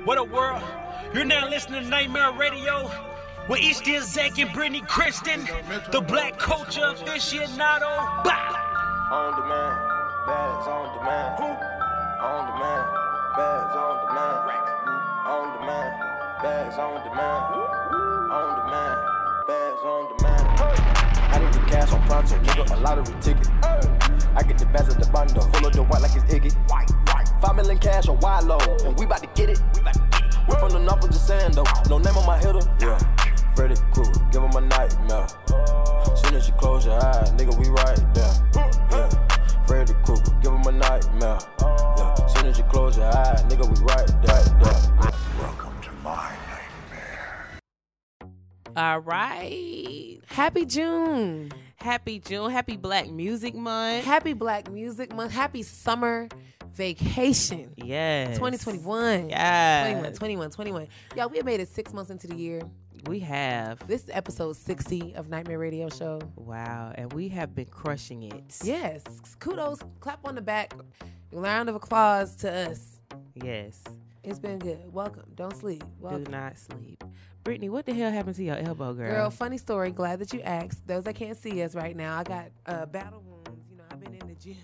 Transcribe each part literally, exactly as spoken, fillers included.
What a world. You're now listening to Nightmare Radio with East Deal Zach and Brittany Kristen, the Black Culture Aficionado. Bah! On demand, bags on demand. Who? On demand, bags on demand. On demand, bags on demand. On demand, bags on demand. I need the cash on pronto, nigga, a lottery ticket. I get the bags of the bundle, full of the white like it's Iggy. Five million cash on wide low, and we bout to get it. We from the north, I'm just saying though. No name on my hitter. Yeah, Freddy Krueger, give him a nightmare. Soon as you close your eyes, nigga, we right there. Yeah, Freddy Krueger, give him a nightmare. Yeah, soon as you close your eyes, nigga, we right there. there. Welcome to my nightmare. All right. Happy June. Happy June. Happy Black Music Month. Happy Black Music Month. Happy summer vacation. Yes. twenty twenty-one. Yes. twenty-one, twenty-one, twenty-one. Y'all, we have made it six months into the year. We have. This is episode sixty of Nightmare Radio Show. Wow. And we have been crushing it. Yes. Kudos. Clap on the back. Round of applause to us. Yes. It's been good. Welcome. Don't sleep. Welcome. Do not sleep. Brittany, what the hell happened to your elbow, girl? Girl, funny story. Glad that you asked. Those that can't see us right now, I got uh, battle wounds. You know, I've been in the gym.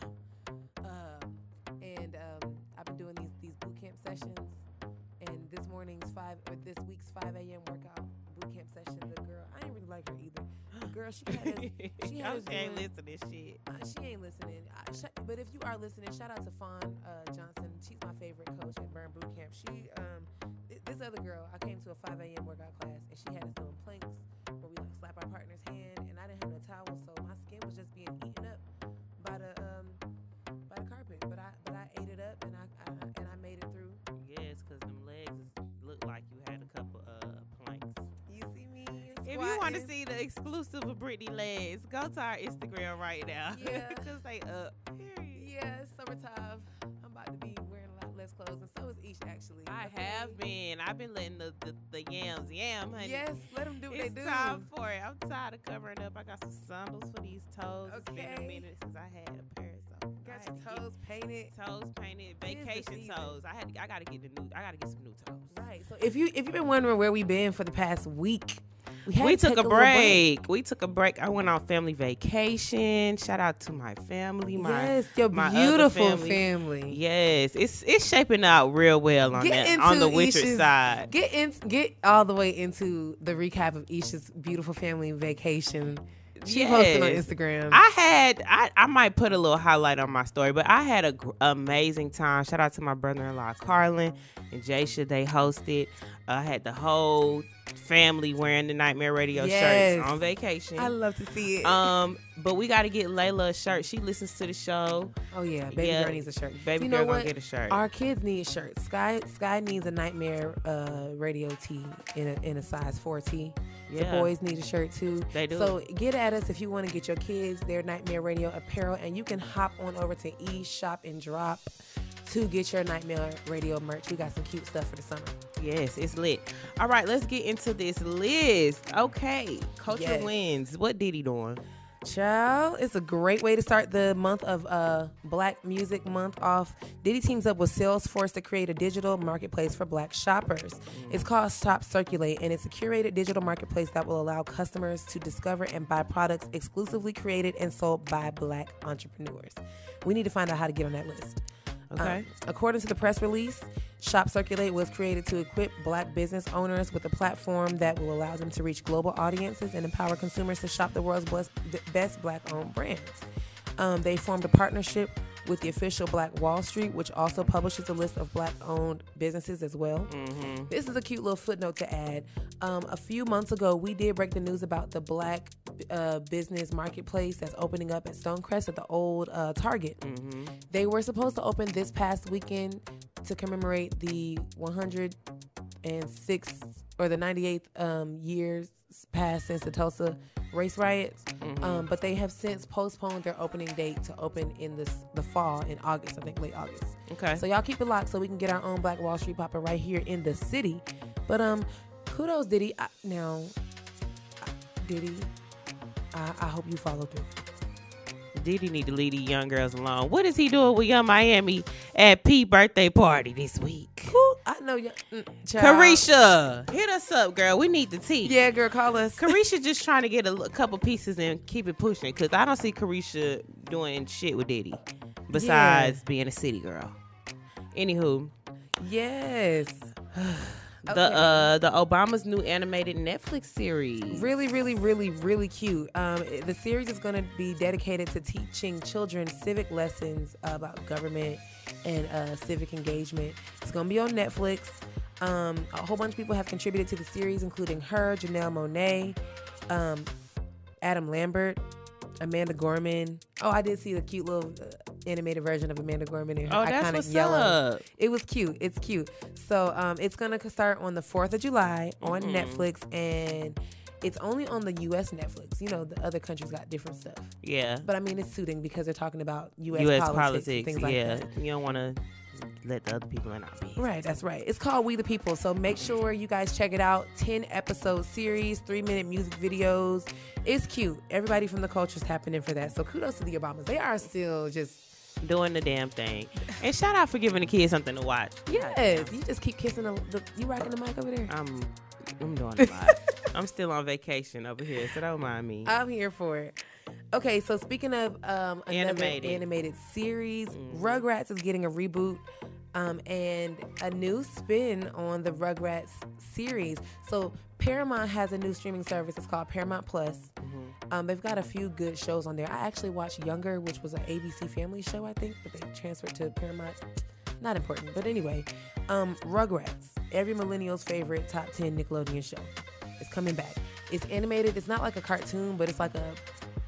Uh, and um, I've been doing these, these boot camp sessions. And this morning's five, or this week's five a.m. workout boot camp session, the girl, I ain't really like her either. The girl, she had us, she had us I ain't doing, listening to shit. Uh, she ain't listening. I, sh- but if you are listening, shout out to Fawn uh, Johnson. She's my favorite coach at Burn Boot Camp. She, um, th- this other girl, I came to a five a.m. workout class, and she had us doing planks where we like slap our partner's hand, and I didn't have no towel, so my skin was just being eaten up by the um by the carpet. But I but I ate it up, and I, I and I made it through. Yes, because them legs look like you had a couple of uh, planks. You see me? If you want to see the exclusive of Brittany legs, go to our Instagram right now. Yeah. Because they up. Period. Yeah, it's summertime. I'm about to be wearing a lot less clothes, and so is Ish actually. I Okay? have been. I've been letting the, the, the yams yam, honey. Yes, let them do what It's they do. time for it. I'm tired of covering up. I got some sandals for these toes. It's been Okay. a minute since I had a pair, so I Got had your to get toes painted. toes painted, Tis the vacation season. toes. I had to, I gotta get the new. I gotta get some new toes. Right. So if you if you've been wondering where we've been for the past week, we, had We to took take a little break. We took a break. I went on family vacation. Shout out to my family. My yes, your my other beautiful family. family. Yes, it's it's shaping out real well on Get that into on the Witcher Isha's- side. Get in, get all the way into the recap of Isha's beautiful family vacation. She Yes. posted on Instagram. I had, I, I might put a little highlight on my story, but I had an gr- amazing time. Shout out to my brother-in-law, Carlin and Jaisha. They hosted. I had the whole family wearing the Nightmare Radio Yes. shirts on vacation. I love to see it. um, but we got to get Layla a shirt. She listens to the show. oh yeah, baby yeah, girl needs a shirt. Baby you girl know gonna what? get a shirt. Our kids need shirts. Sky Sky needs a Nightmare uh, Radio tee in a in a size four T. The Yeah. boys need a shirt too. They do. So get at us if you want to get your kids their Nightmare Radio apparel, and you can hop on over to E Shop and Drop to get your Nightmare Radio merch. We got some cute stuff for the summer. Yes, it's lit. All right, let's get into this list. Okay, Culture Yes. Wins. What Diddy doing? Child, it's a great way to start the month of uh, Black Music Month off. Diddy teams up with Salesforce to create a digital marketplace for Black shoppers. It's called Shop Circulate, and it's a curated digital marketplace that will allow customers to discover and buy products exclusively created and sold by Black entrepreneurs. We need to find out how to get on that list. Okay. Um, according to the press release, Shop Circulate was created to equip Black business owners with a platform that will allow them to reach global audiences and empower consumers to shop the world's best, best Black-owned brands. Um, they formed a partnership with the official Black Wall Street, which also publishes a list of Black-owned businesses as well. Mm-hmm. This is a cute little footnote to add. Um, a few months ago, we did break the news about the Black uh, business marketplace that's opening up at Stonecrest at the old uh, Target. Mm-hmm. They were supposed to open this past weekend to commemorate the one hundred sixth or the ninety-eighth um, years passed since the Tulsa race riots. Mm-hmm. Um, but they have since postponed their opening date to open in this, the fall in August, I think late August. Okay. So y'all keep it locked so we can get our own Black Wall Street popping right here in the city. But um, kudos Diddy. I, now, I, Diddy, I, I hope you follow through. Diddy need to leave these young girls alone. What is he doing with Young Miami at P birthday party this week? Cool. I, know. Y- mm, child. Carisha, hit us up, girl. We need the tea. Yeah, girl, call us. Carisha just trying to get a l- couple pieces and keep it pushing because I don't see Carisha doing shit with Diddy besides Yeah. being a city girl. Anywho, Yes. the Okay. uh the Obama's new animated Netflix series. Really, really, really, really cute. Um, the series is going to be dedicated to teaching children civic lessons about government and uh, civic engagement. It's going to be on Netflix. Um, a whole bunch of people have contributed to the series, including her, Janelle Monáe, um, Adam Lambert, Amanda Gorman. Oh, I did see the cute little uh, animated version of Amanda Gorman in her Oh, that's iconic what's yellow. up. It was cute. It's cute. So um, it's gonna start on the fourth of July on Mhm. Netflix, and it's only on the U S Netflix. You know, the other countries got different stuff. Yeah. But I mean, it's suiting because they're talking about U S, U S politics, politics. and things like yeah. that. You don't want to let the other people in our business. Right, that's right. It's called We the People. So make sure you guys check it out. ten episode series, three minute music videos. It's cute. Everybody from the culture's tapping in for that. So kudos to the Obamas. They are still just, Doing the damn thing. And shout out for giving the kids something to watch. yes. You just keep kissing the, the you rocking the mic over there? I'm I'm doing a lot. I'm still on vacation over here, so don't mind me. I'm here for it. Okay, so speaking of um, another Animated. animated series, Mhm. Rugrats is getting a reboot um, and a new spin on the Rugrats series. So Paramount has a new streaming service. It's called Paramount Plus. Mhm. Um, they've got a few good shows on there. I actually watched Younger, which was an A B C Family show, I think, but they transferred to Paramount. Not important, but anyway, um, Rugrats, every millennial's favorite top ten Nickelodeon show, is coming back. It's animated. It's not like a cartoon, but it's like a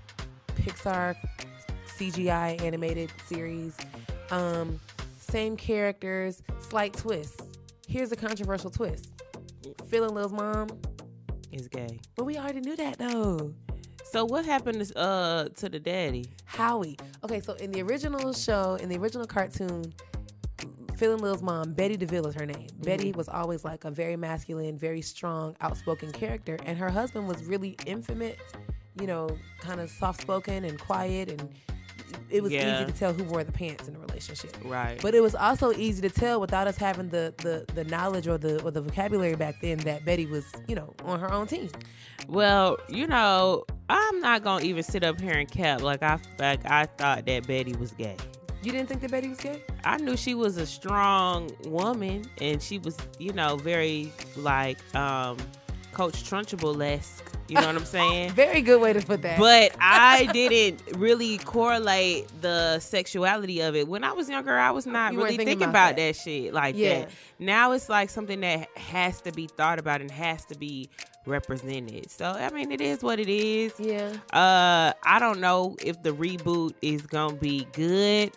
Pixar C G I animated series. Um, same characters, slight twists. Here's a controversial twist. Phil and Lil's mom, It's gay. but we already knew that though. So what happened to, uh to the daddy? Howie. Okay, so in the original show, in the original cartoon, Phil and Lil's mom, Betty DeVille is her name. Betty was always like a very masculine, very strong, outspoken character, and her husband was really infamous, you know, kind of soft-spoken and quiet, and it was Yeah. easy to tell who wore the pants in the relationship. Right. But it was also easy to tell without us having the, the, the knowledge or the or the vocabulary back then that Betty was, you know, on her own team. Well, you know, I'm not gonna even sit up here and cap like I like I thought that Betty was gay. You didn't think that Betty was gay? I knew she was a strong woman and she was, you know, very like um Coach Trunchbull-esque. You know what I'm saying? Very good way to put that. But I didn't really correlate the sexuality of it. When I was younger, I was not You weren't really thinking thinking about about that. that shit like Yeah. that. Now it's like something that has to be thought about and has to be represented. So, I mean, it is what it is. yeah. Uh, I don't know if the reboot is going to be good.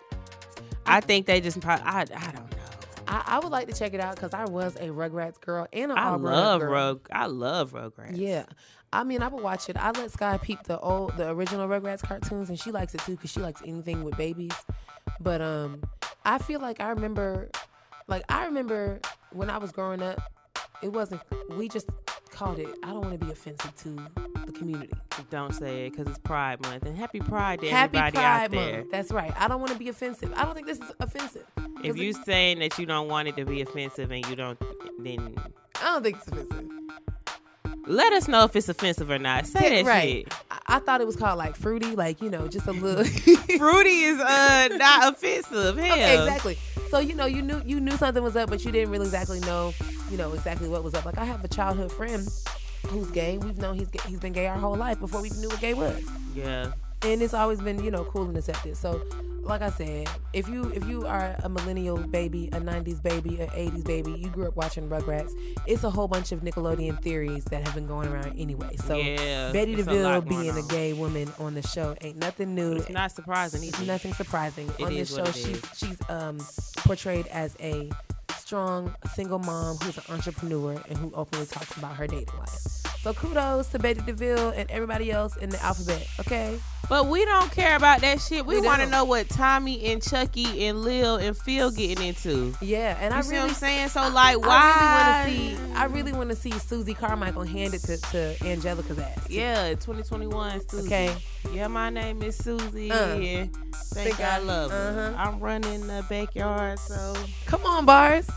I think they just probably, I, I don't know. I, I would like to check it out because I was a Rugrats girl and an I all-grown love girl. Rug. I love Rugrats. Yeah. I mean, I would watch it. I let Sky peep the old, the original Rugrats cartoons, and she likes it too because she likes anything with babies. But um, I feel like I remember, like I remember when I was growing up, it wasn't. We just called it. I don't want to be offensive to the community. Don't say it because it's Pride Month. And happy Pride to Happy everybody Pride out there. Month. That's right. I don't want to be offensive. I don't think this is offensive. If 'Cause you it- saying that you don't want it to be offensive and you don't, then I don't think it's offensive. let us know if it's offensive or not. Say that right. shit. I, I thought it was called like fruity, like you know, just a little. Fruity is uh not offensive. Hell. Okay, exactly. So you know, you knew you knew something was up, but you didn't really exactly know, you know, exactly what was up. Like I have a childhood friend who's gay. We've known he's gay, he's been gay our whole life before we even knew what gay was, Yeah. and it's always been, you know, cool and accepted. So, like I said, if you if you are a millennial baby, a nineties baby, an eighties baby, you grew up watching Rugrats. It's a whole bunch of Nickelodeon theories that have been going around anyway. So Yeah, Betty it's a DeVille lot going being a on. gay woman on the show ain't nothing new. It's not surprising It's either. nothing surprising. It On this is show, what it she's is. she's um, portrayed as a strong single mom who's an entrepreneur and who openly talks about her dating life. So kudos to Betty DeVille and everybody else in the alphabet. Okay, But we don't care about that shit. We, We want to don't. know what Tommy and Chucky and Lil and Phil getting into. yeah, and You I see really what I'm saying? So like, I why? really want to see. I really want to see Susie Carmichael hand it to, to Angelica's ass. Yeah, twenty twenty-one, Susie. Okay. Yeah, my name is Susie. Uh, and think think I I- love her. uh-huh. I'm running the backyard, so Come on, bars. yeah,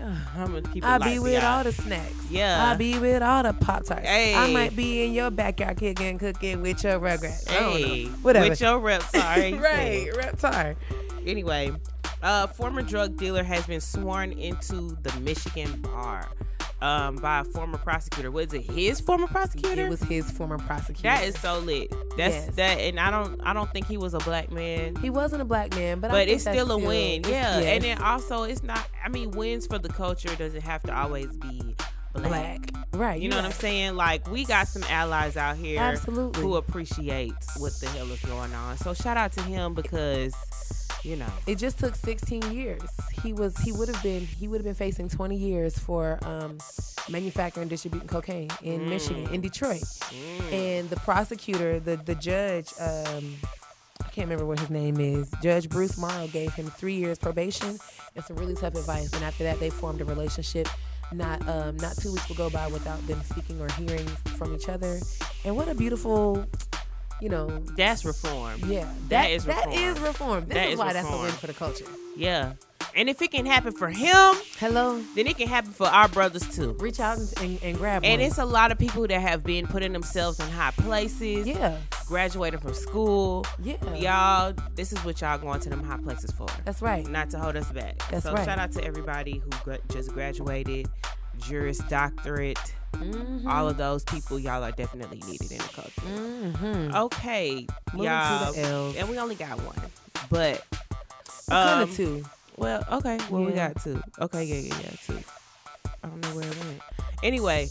Yeah, I'm gonna keep it I light be for with y'all. all the snacks. Yeah. I be with all the Pop Tarts. Hey. I might be in your backyard kicking, cooking with your Rugrats. I don't Hey, know. Whatever. with your reptile. right, reptile. Anyway, a former drug dealer has been sworn into the Michigan bar um, by a former prosecutor. Was it his former prosecutor? It was his former prosecutor. That is so lit. That's Yes. that, and I don't, I don't think he was a black man. He wasn't a black man, but I But think it's that's still a win, it's- yeah. yes. And then also, it's not. I mean, wins for the culture doesn't have to always be black. black. Right. You know what I'm saying? Like, we got some allies out here Absolutely. who appreciate what the hell is going on. So shout out to him because, you know, It just took sixteen years. He was he would have been he would have been facing twenty years for um, manufacturing and distributing cocaine in Mm. Michigan, in Detroit. And the prosecutor, the the judge, um, I can't remember what his name is. Judge Bruce Morrow gave him three years probation and some really tough advice. And after that, they formed a relationship. Not um, not two weeks will go by without them speaking or hearing from each other. And what a beautiful, you know, that's reform. yeah, That is that reform. is reform. This That is is why that's a reform. win for the culture. Yeah. And if it can happen for him, Hello, then it can happen for our brothers too. reach out and, and, and grab And one. it's a lot of people that have been putting themselves in high places, yeah, graduating from school. yeah, Y'all, this is what y'all going to them high places for. That's right. Not to hold us back. That's so right. shout out to everybody who gra- just graduated, Juris Doctorate, Mm-hmm. all of those people. Y'all are definitely needed in the culture. Mm-hmm. Okay, Moving y'all, to the L's. and we only got one, but What kind um, of two? well, okay, well we Yeah. got two. Okay, yeah, yeah, yeah, two. I don't know where it went. Anyway,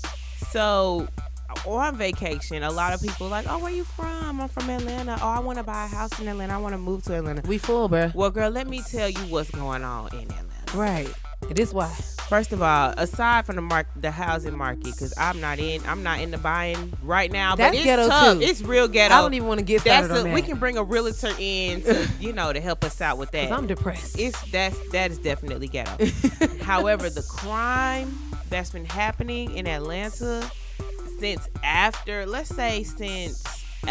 so on vacation, a lot of people like, oh, where you from? I'm from Atlanta. Oh, I want to buy a house in Atlanta. I want to move to Atlanta. We full, bruh. Well, girl, let me tell you what's going on in Atlanta. Right. It is why. First of all, aside from the mark, the housing market, because I'm not in, I'm not in the buying right now. That's but it's ghetto, tough. too. It's real ghetto. I don't even want to get That's started on a, that. we can bring a realtor in, to, you know, to help us out with that. 'Cause I'm depressed. It's that's that is definitely ghetto. However, the crime that's been happening in Atlanta since after, let's say since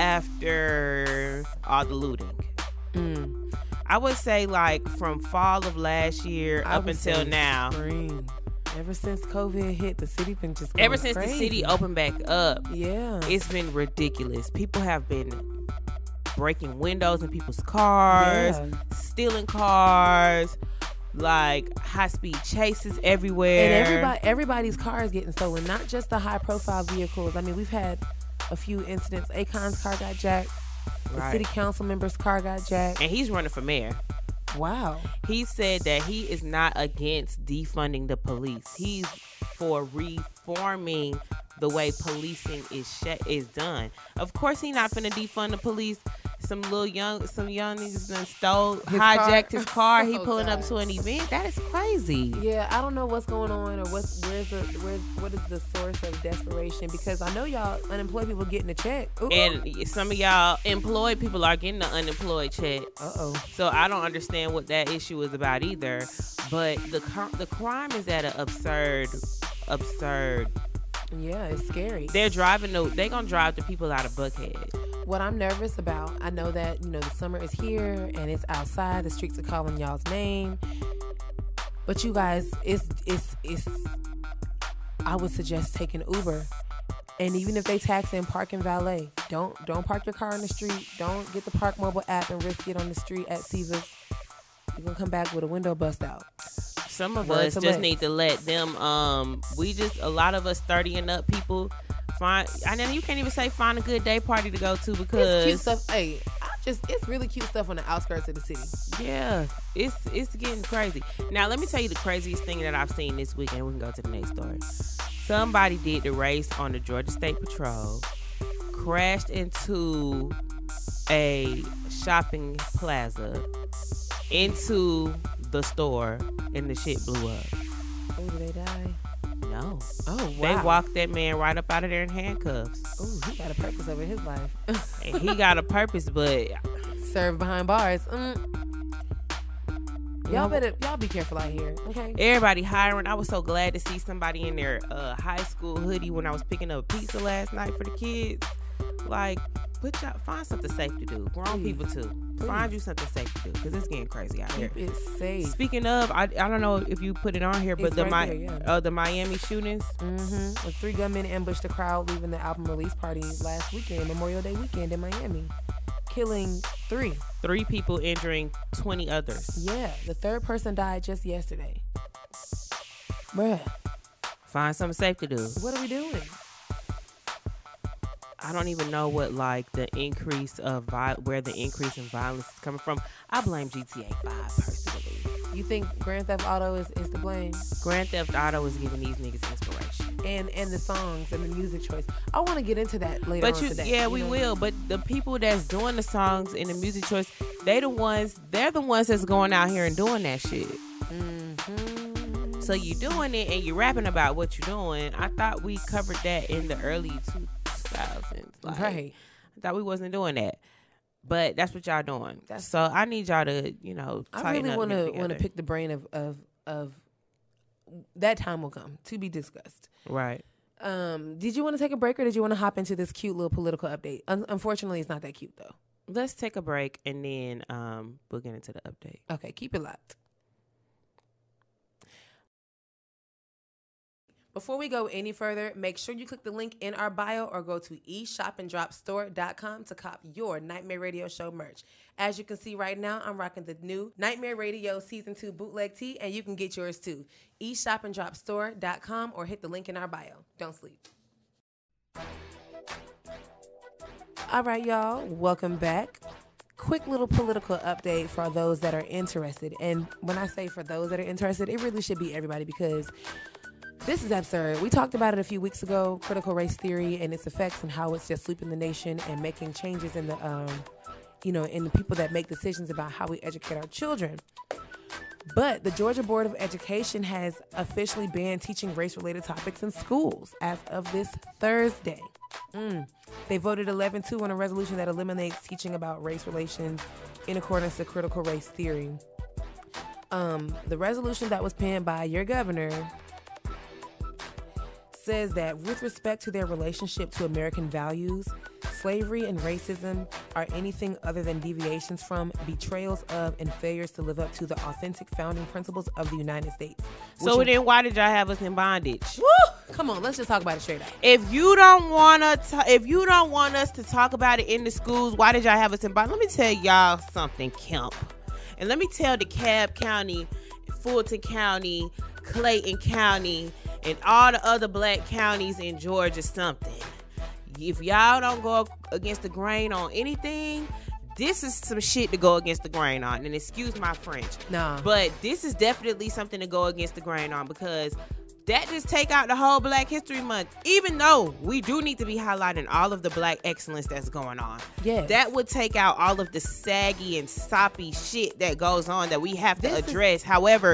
after all the looting, Mm. I would say like from fall of last year I up would until say now. spring. Ever since COVID hit, the city been just going Ever since crazy. the city opened back up, Yeah. it's been ridiculous. People have been breaking windows in people's cars, Yeah. stealing cars, like high speed chases everywhere. And everybody, everybody's car is getting stolen. Not just the high profile vehicles. I mean, we've had a few incidents. Akon's car got jacked. The Right. city council member's car got jacked. And he's running for mayor. Wow. He said that he is not against defunding the police. He's for reforming the way policing is sh- is done. Of course, he not finna defund the police. Some little young, some young niggas done stole, His hijacked car? his car. He Oh, pulling up God. to an event. That is crazy. Yeah, I don't know what's going on or what's where's the where's what is the source of desperation, because I know y'all unemployed people getting a check. Ooh. And some of y'all employed people are getting the unemployed check. uh oh. So I don't understand what that issue is about either. But the cr- the crime is at an absurd, absurd. Yeah, it's scary. They're driving the. They're gonna drive the people out of Buckhead. What I'm nervous about, I know that, you know, the summer is here and it's outside. The streets are calling y'all's name. But you guys, it's it's it's I would suggest taking Uber. And even if they tax and park and valet, don't don't park your car in the street. Don't get the Park Mobile app and risk it on the street at Seavers. You're gonna come back with a window bust out. Some of Word us to just Lex. need to let them. Um, we just a lot of us thirty and up people find. I know you can't even say find a good day party to go to It's because cute stuff. Hey, I just it's really cute stuff on the outskirts of the city. yeah, it's it's getting crazy. Now let me tell you the craziest thing that I've seen this week, and we can go to the next story. Somebody did the race on the Georgia State Patrol, crashed into a shopping plaza, into the store, and the shit blew up. Oh, did they die? No. Oh, They wow. walked that man right up out of there in handcuffs. Oh, he got a purpose over his life. And he got a purpose, but Served behind bars. Mm. Y'all better, y'all be careful out here, okay? everybody hiring. I was so glad to see somebody in their uh, high school hoodie when I was picking up pizza last night for the kids. Like, put y'all, find something safe to do. Grown Please. people too. Find you something safe to do because it's getting crazy out here. Keep it safe. Speaking of, I, I don't know if you put it on here, but It's the right Mi- there, yeah. uh, the Miami shootings. Mm-hmm. The three gunmen ambushed the crowd leaving the album release party last weekend, Memorial Day weekend in Miami, killing three. Three people injuring twenty others. Yeah, the third person died just yesterday. Bruh, Find something safe to do. what are we doing? I don't even know what like the increase of vi- where the increase in violence is coming from. I blame G T A five personally. You think Grand Theft Auto is, is to blame? Grand Theft Auto is giving these niggas inspiration. And and the songs and the music choice. I want to get into that later But on you, today. yeah, you we know? will. But the people that's doing the songs and the music choice, they the ones. They're the ones that's going out here and doing that shit. Mm-hmm. So you doing it and you rapping about what you're doing. I thought we covered that in the early two thousands. Like, Right. I thought we wasn't doing that. But that's what y'all doing. That's- so I need y'all to, you know, I tighten really up want and to get want to together. pick the brain of, of of that time will come to be discussed. Right. Um, did you want to take a break or did you want to hop into this cute little political update? Un- unfortunately, it's not that cute though. Let's take a break and then um we'll get into the update. Okay, keep it locked. Before we go any further, make sure you click the link in our bio or go to e shop and drop store dot com to cop your Nightmare Radio Show merch. As you can see right now, I'm rocking the new Nightmare Radio Season two bootleg tee, and you can get yours too. e shop and drop store dot com or hit the link in our bio. Don't sleep. All right, y'all, welcome back. Quick little political update for those that are interested. And when I say for those that are interested, it really should be everybody because this is absurd. We talked about it a few weeks ago, critical race theory and its effects and how it's just sweeping the nation and making changes in the, um, you know, in the people that make decisions about how we educate our children. But the Georgia Board of Education has officially banned teaching race-related topics in schools as of this Thursday. Mm. They voted eleven two on a resolution that eliminates teaching about race relations in accordance to critical race theory. Um, the resolution that was penned by your governor says that with respect to their relationship to American values, slavery and racism are anything other than deviations from, betrayals of, and failures to live up to the authentic founding principles of the United States. So Which- then why did y'all have us in bondage? Woo! Come on, let's just talk about it straight out. If you don't wanna, ta- if you don't want us to talk about it in the schools, why did y'all have us in bondage? Let me tell y'all something, Kemp, and let me tell DeKalb County, Fulton County, Clayton County, and all the other black counties in Georgia something. If y'all don't go against the grain on anything, this is some shit to go against the grain on. And excuse my French. Nah. But this is definitely something to go against the grain on because that just take out the whole Black History Month. Even though we do need to be highlighting all of the black excellence that's going on. Yes. That would take out all of the saggy and soppy shit that goes on that we have to This is- address. However,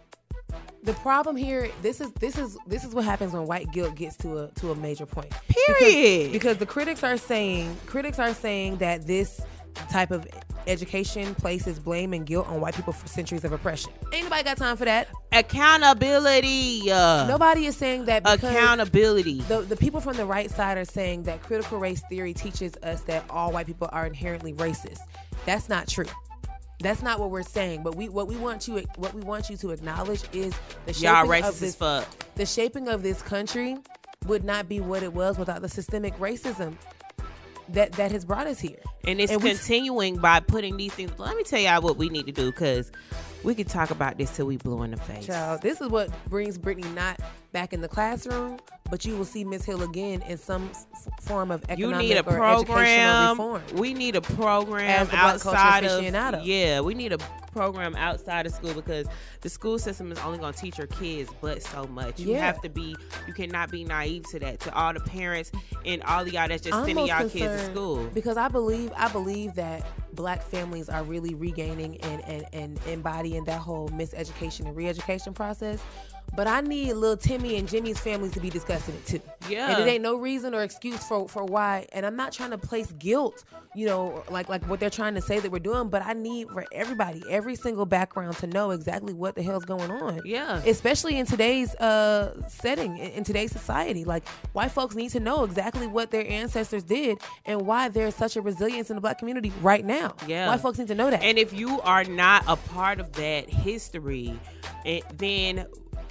The problem here, this is this is this is what happens when white guilt gets to a to a major point. Period. Because, because the critics are saying critics are saying that this type of education places blame and guilt on white people for centuries of oppression. Ain't nobody got time for that. accountability. Uh, Nobody is saying that because accountability. The, the people from the right side are saying that critical race theory teaches us that all white people are inherently racist. That's not true. That's not what we're saying. But we what we want you what we want you to acknowledge is the shaping Y'all of racist this as fuck. the shaping of this country would not be what it was without the systemic racism that that has brought us here. And it's And we- continuing by putting these things. Let me tell y'all what we need to do because we could talk about this till we blue in the face. Child, this is what brings Brittany not back in the classroom, but you will see Miss Hill again in some f- form of You economic need a or educational program. reform. We need a program As a black culture outside of aficionado. yeah. We need a program outside of school because the school system is only going to teach your kids but so much. You Yeah. have to be. You cannot be naive to that. To all the parents and all of y'all that's just I'm sending most y'all kids to concerned school. because I believe I believe that black families are really regaining and, and, and embodying that whole miseducation and re-education process. but I need little Timmy and Jimmy's families to be discussing it too. Yeah. And it ain't no reason or excuse for, for why. And I'm not trying to place guilt, you know, like like what they're trying to say that we're doing, but I need for everybody, every single background to know exactly what the hell's going on. Yeah. Especially in today's uh, setting, in, in today's society. Like, white folks need to know exactly what their ancestors did and why there's such a resilience in the black community right now. Yeah. White folks need to know that. And if you are not a part of that history, it, then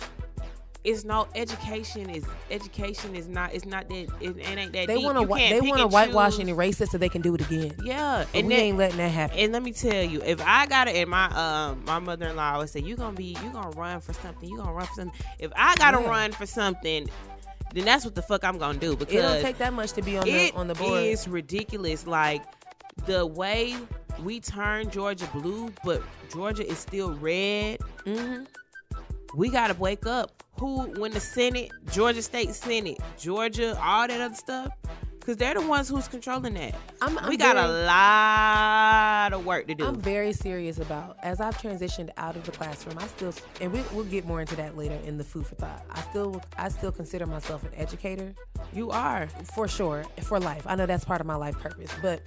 it's no education is education is not it's not that it, it ain't that they want to they want to whitewash and erase it so they can do it again. Yeah, but and we then, ain't letting that happen. And let me tell you, if I gotta, and my um my mother in law always say, you gonna be you gonna run for something, you gonna run for something. If I gotta yeah. run for something, then that's what the fuck I'm gonna do, because it don't take that much to be on the on the board. It is ridiculous, like the way we turn Georgia blue, but Georgia is still red. Mm-hmm. We gotta wake up. Who, when the Senate, Georgia State Senate, Georgia, all that other stuff, because they're the ones who's controlling that. I'm, I'm we got very, a lot of work to do. I'm very serious about, as I've transitioned out of the classroom, I still, and we, we'll get more into that later in the food for thought. I still, I still consider myself an educator. You are, for sure, for life. I know that's part of my life purpose, but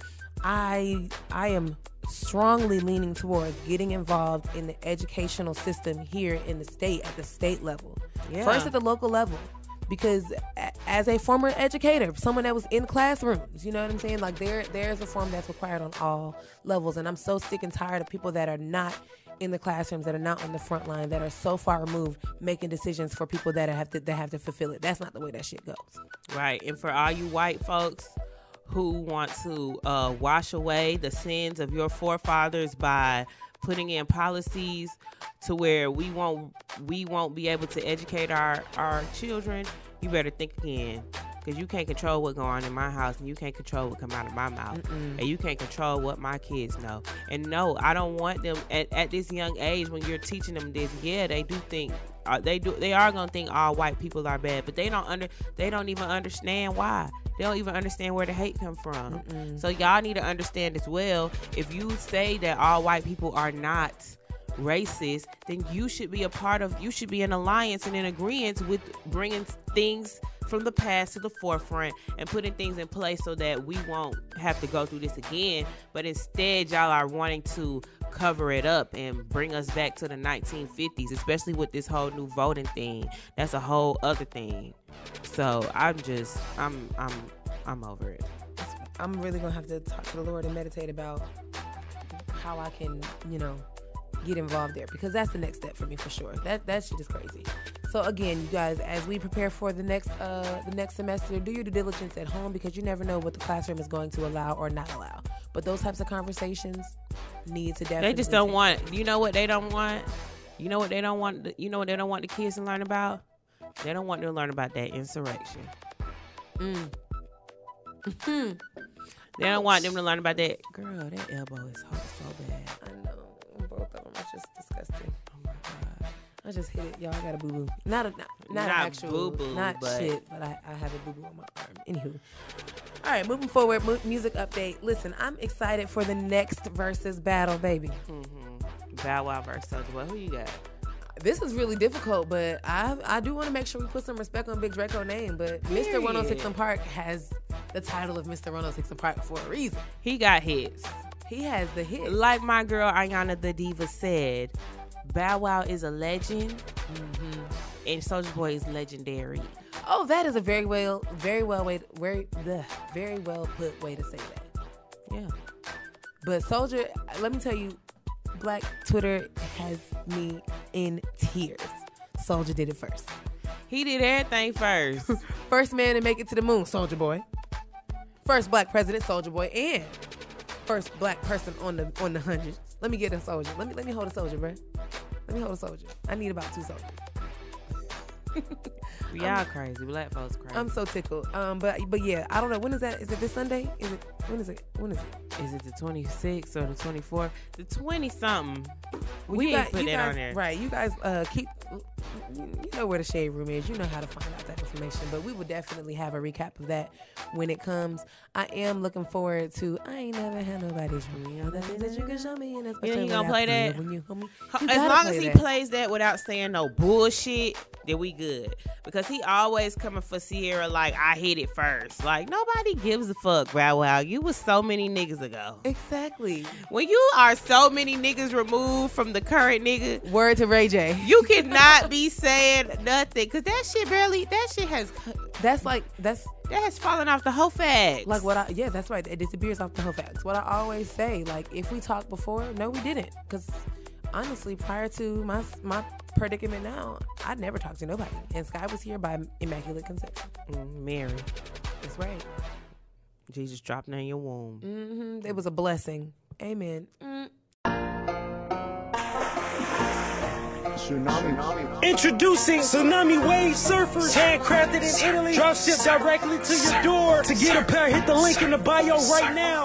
I, I am strongly leaning towards getting involved in the educational system here in the state, at the state level. Yeah. First at the local level, because as a former educator, someone that was in classrooms, you know what I'm saying? Like there, there's a form that's required on all levels, and I'm so sick and tired of people that are not in the classrooms, that are not on the front line, that are so far removed, making decisions for people that have to that have to fulfill it. That's not the way that shit goes. Right, and for all you white folks who want to uh, wash away the sins of your forefathers by putting in policies to where we won't we won't be able to educate our, our children, you better think again, because you can't control what go on in my house, and you can't control what come out of my mouth. Mm-mm. And you can't control what my kids know. And no, I don't want them at, at this young age, when you're teaching them this, yeah, they do think uh, they do they are gonna think all white people are bad, but they don't under they don't even understand why. They don't even understand where the hate come from. Mm-mm. So y'all need to understand as well, if you say that all white people are not racist, then you should be a part of, you should be in alliance and in agreement with bringing things from the past to the forefront and putting things in place so that we won't have to go through this again. But instead, y'all are wanting to cover it up and bring us back to the nineteen fifties, especially with this whole new voting thing. That's a whole other thing. So I'm just, I'm, I'm, I'm over it. I'm really gonna have to talk to the Lord and meditate about how I can, you know, get involved there, because that's the next step for me for sure. That that shit is crazy. So again, you guys, as we prepare for the next uh the next semester, do your due diligence at home, because you never know what the classroom is going to allow or not allow. But those types of conversations need to definitely. They just don't want. You know what they don't want. You know what they don't want. You know what they don't want the kids to learn about. They don't want them to learn about that insurrection. Mm. They don't want them to learn about that. Girl, that elbow is hot so bad. I know. Both of them are just disgusting. Oh my God. I just hit it. Y'all, I got a boo-boo. Not a, not, not, Not actual, boo-boo, not but- shit, but I, I have a boo-boo on my arm. Anywho. All right, moving forward, mu- music update. Listen, I'm excited for the next versus battle, baby. Mm-hmm. Bow Wow versus Soulja Boy. Who you got? This is really difficult, but I I do want to make sure we put some respect on Big Draco's name. But Mister one oh six and Park has the title of Mister one oh six and Park for a reason. He got hits. He has the hit. Like my girl Ayana the Diva said, Bow Wow is a legend, Mm-hmm. and Soulja Boy is legendary. Oh, that is a very well, very well way, very, bleh, very well put way to say that. Yeah. But Soulja, let me tell you, Black Twitter has me in tears. Soulja did it first. He did everything first. First man to make it to the moon, Soulja Boy. First black president, Soulja Boy, and first black person on the on the hundreds. Let me get a Soulja. Let me let me hold a Soulja, bro. Let me hold a Soulja. I need about two soldiers. Y'all crazy. Black folks crazy. I'm so tickled. Um, but but yeah, I don't know. When is that? Is it this Sunday? Is it When is it? When is it? Is it the twenty-sixth or the twenty-fourth? The twenty-something. Well, We you ain't guys, put you that guys, on there. Right. You guys uh, keep. You know where the shade room is. You know how to find out that information. But we will definitely have a recap of that when it comes. I am looking forward to. I ain't never had nobody show me all the things that you can show me. And You think he gonna play that? When you, homie, As you gotta long play as he that. plays that without saying no bullshit, then we good. Because he always coming for Sierra like, I hit it first. Like, nobody gives a fuck, Bow Wow. You was so many niggas ago. Exactly. When you are so many niggas removed from the current nigga, Word to Ray J. you cannot be saying nothing. Because that shit barely, that shit has, That's like that's that has fallen off the whole facts. like what I yeah that's right. It disappears off the whole facts. What I always say, like if we talked before, no, we didn't. Because honestly, prior to my my predicament now, I never talked to nobody, and Sky was here by immaculate conception. Mm, Mary, That's right. Jesus dropped in your womb. Mm-hmm. It was a blessing. Amen. Mm. Tsunami. Introducing Tsunami Wave Surfers, handcrafted in Italy, drop shipped directly to your door. To get a pair, hit the link in the bio right now.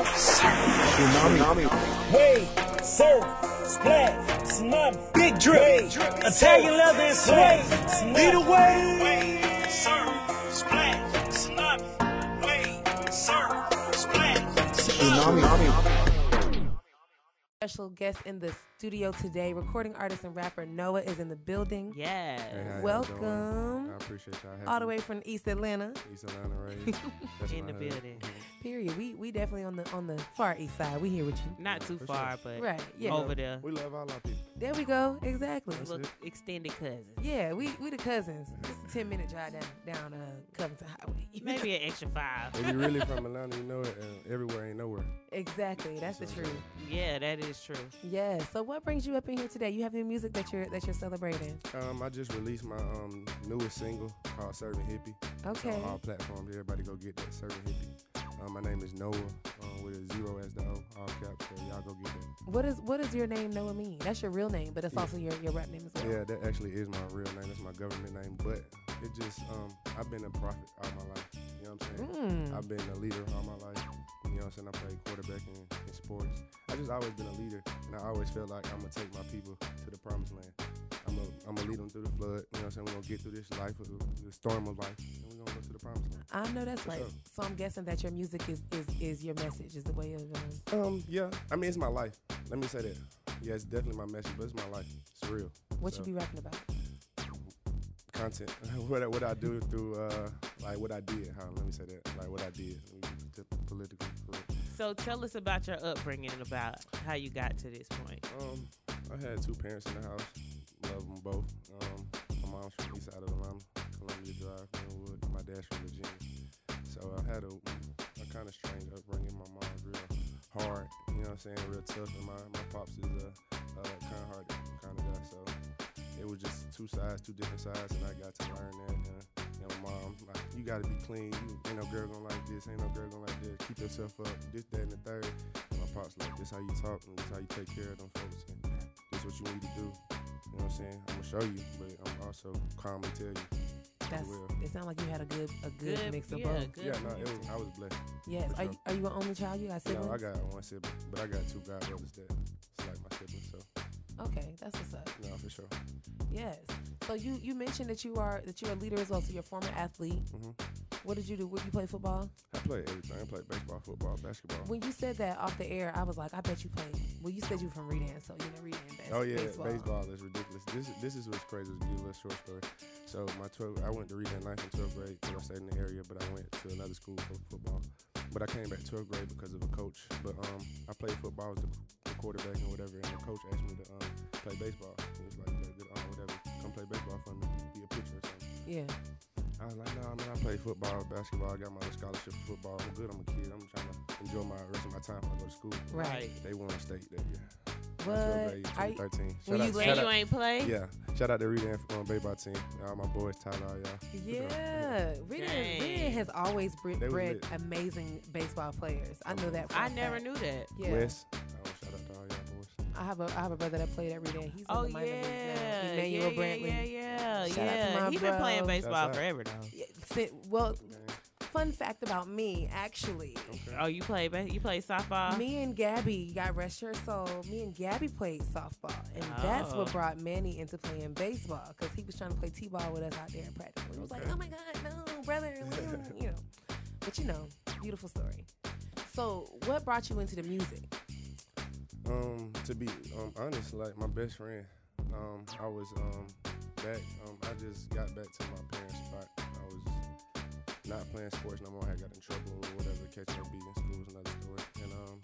Tsunami. Wave, surf, splat, tsunami, big drip, Italian leather and suede. Lead away. Wave, surf, splat, tsunami, wave, surf, splat, Tsunami. Special guest in the studio today, recording artist and rapper Noah is in the building. Yeah. Hey, how y'all Welcome. doing? I appreciate y'all having All the me. way from East Atlanta. East Atlanta, right? That's In my the hood. building. Period. We we definitely on the on the far east side. We here with you. Not too For far, sure. but Right. Yeah. over there. We love all our people. There we go. Exactly. That's Look, it. extended cousins. Yeah, we we the cousins. Just a ten minute drive down down uh Covington Highway. Maybe an extra five. If you're really from Atlanta, you know it. Uh, everywhere ain't nowhere. Exactly. That's the So, truth. Yeah, that is true. Yeah. So what brings you up in here today? You have new music that you're that you're celebrating. Um, I just released my um newest single called Serving Hippie. Okay. So on all platforms, everybody go get that Serving Hippie. Um, my name is Noah, um, with a zero as the O, all caps. So y'all go get that. What is what does your name Noah mean? That's your real name, but it's Yeah. also your, your rap name as well. Yeah, that actually is my real name. That's my government name. But it just um, I've been a prophet all my life. You know what I'm saying? Mm. I've been a leader all my life. You know what I'm saying? I played quarterback in, in sports. I just always been a leader, and I always felt like I'm gonna take my people to the promised land. I'm gonna I'm gonna lead them through the flood. You know what I'm saying? We're gonna get through this life, of the storm of life, and we're gonna go to the promised land. I know that's For right. sure. So I'm guessing that your music is is, is your message, is the way of um, Um, yeah. I mean, it's my life. Let me say that. Yeah, it's definitely my message, but it's my life. It's real. what So, you be rapping about. content. what I, what I do through uh like what I did. How let me say that. Like what I did. Let me be t- politically correct. So tell us about your upbringing and about how you got to this point. Um, I had two parents in the house. Love them both. Um, my mom's from east side of Atlanta, Columbia Drive, Glenwood. My dad's from Virginia. So I had a, a kind of strange upbringing. My mom's real hard, you know what I'm saying, real tough. And my, my pops is a, a kind-hearted kind of guy. So it was just two sides, two different sides, and I got to learn that. And, you know, mom, like, you got to be clean. You, ain't no girl gonna like this. Ain't no girl gonna like this. Keep yourself up. This, that, and the third. And my pops like, this how you talk, and this how you take care of them folks. And this what you need to do. You know what I'm saying? I'm gonna show you, but I'm also calmly tell you. That's will. it sounds like you had a good a good, Good, mix of yeah, both. good. Yeah, no, it was, I was blessed. Yes. For Are sure. you are you an only child? You got siblings? No, I got one sibling, but I got two godbrothers that it's like my siblings. So, Okay, that's what's up. no, for sure. Yes. So you you mentioned that you are that you're a leader as well. So you're a former athlete. hmm What did you do? What you play football? I played everything. I played baseball, football, basketball. When you said that off the air, I was like, I bet you played. Well, you said you were from Redan, so you know Redan. Bas- Oh yeah, baseball. baseball. is ridiculous. This this is what's crazy. To give you a little short story. So my twelve, I went to read in ninth and twelfth grade because I stayed in the area, but I went to another school for football. But I came back twelfth grade because of a coach. But um, I played football as the, the quarterback and whatever, and the coach asked me to um play baseball. He was like, yeah, good, um, whatever, come play baseball for me, be a pitcher or something. Yeah. I was like, nah, man, I play football, basketball. I got my scholarship for football. I'm good. I'm a kid. I'm trying to enjoy my rest of my time when I go to school. Right. They won state that year. What? twelfth Are grade, you- twenty thirteen. when Shout you out- late- shout And you out- ain't play? Yeah. Shout out to Redan um, baseball team. All my boys, Tyler, all y'all. Yeah, Redan, Dang. Redan has always bred, They was bred lit. amazing baseball players. I know that. For I a never fact. knew that. Yeah, Wes. Oh, shout out to all y'all boys. I have a I have a brother that played at Redan. He's in Oh the minor leagues now. yeah, Emmanuel yeah, Brantley. yeah, yeah, yeah. Shout out to yeah. my He been playing bro. baseball Shouts out. forever though. Yeah, si- well, Man. fun fact about me, actually. Oh, you play ba- you play softball? Me and Gabby, God rest her soul, me and Gabby played softball. And that's Oh. what brought Manny into playing baseball, because he was trying to play T-ball with us out there in practice. He was like, Okay. oh my God, no, brother. you know. But you know, beautiful story. So what brought you into the music? Um, to be um, honest, like my best friend, um, I was um, back. Um, I just got back to my parents' spot. I was not playing sports no more. I had got in trouble or whatever, catching a beat in school was another story. And um,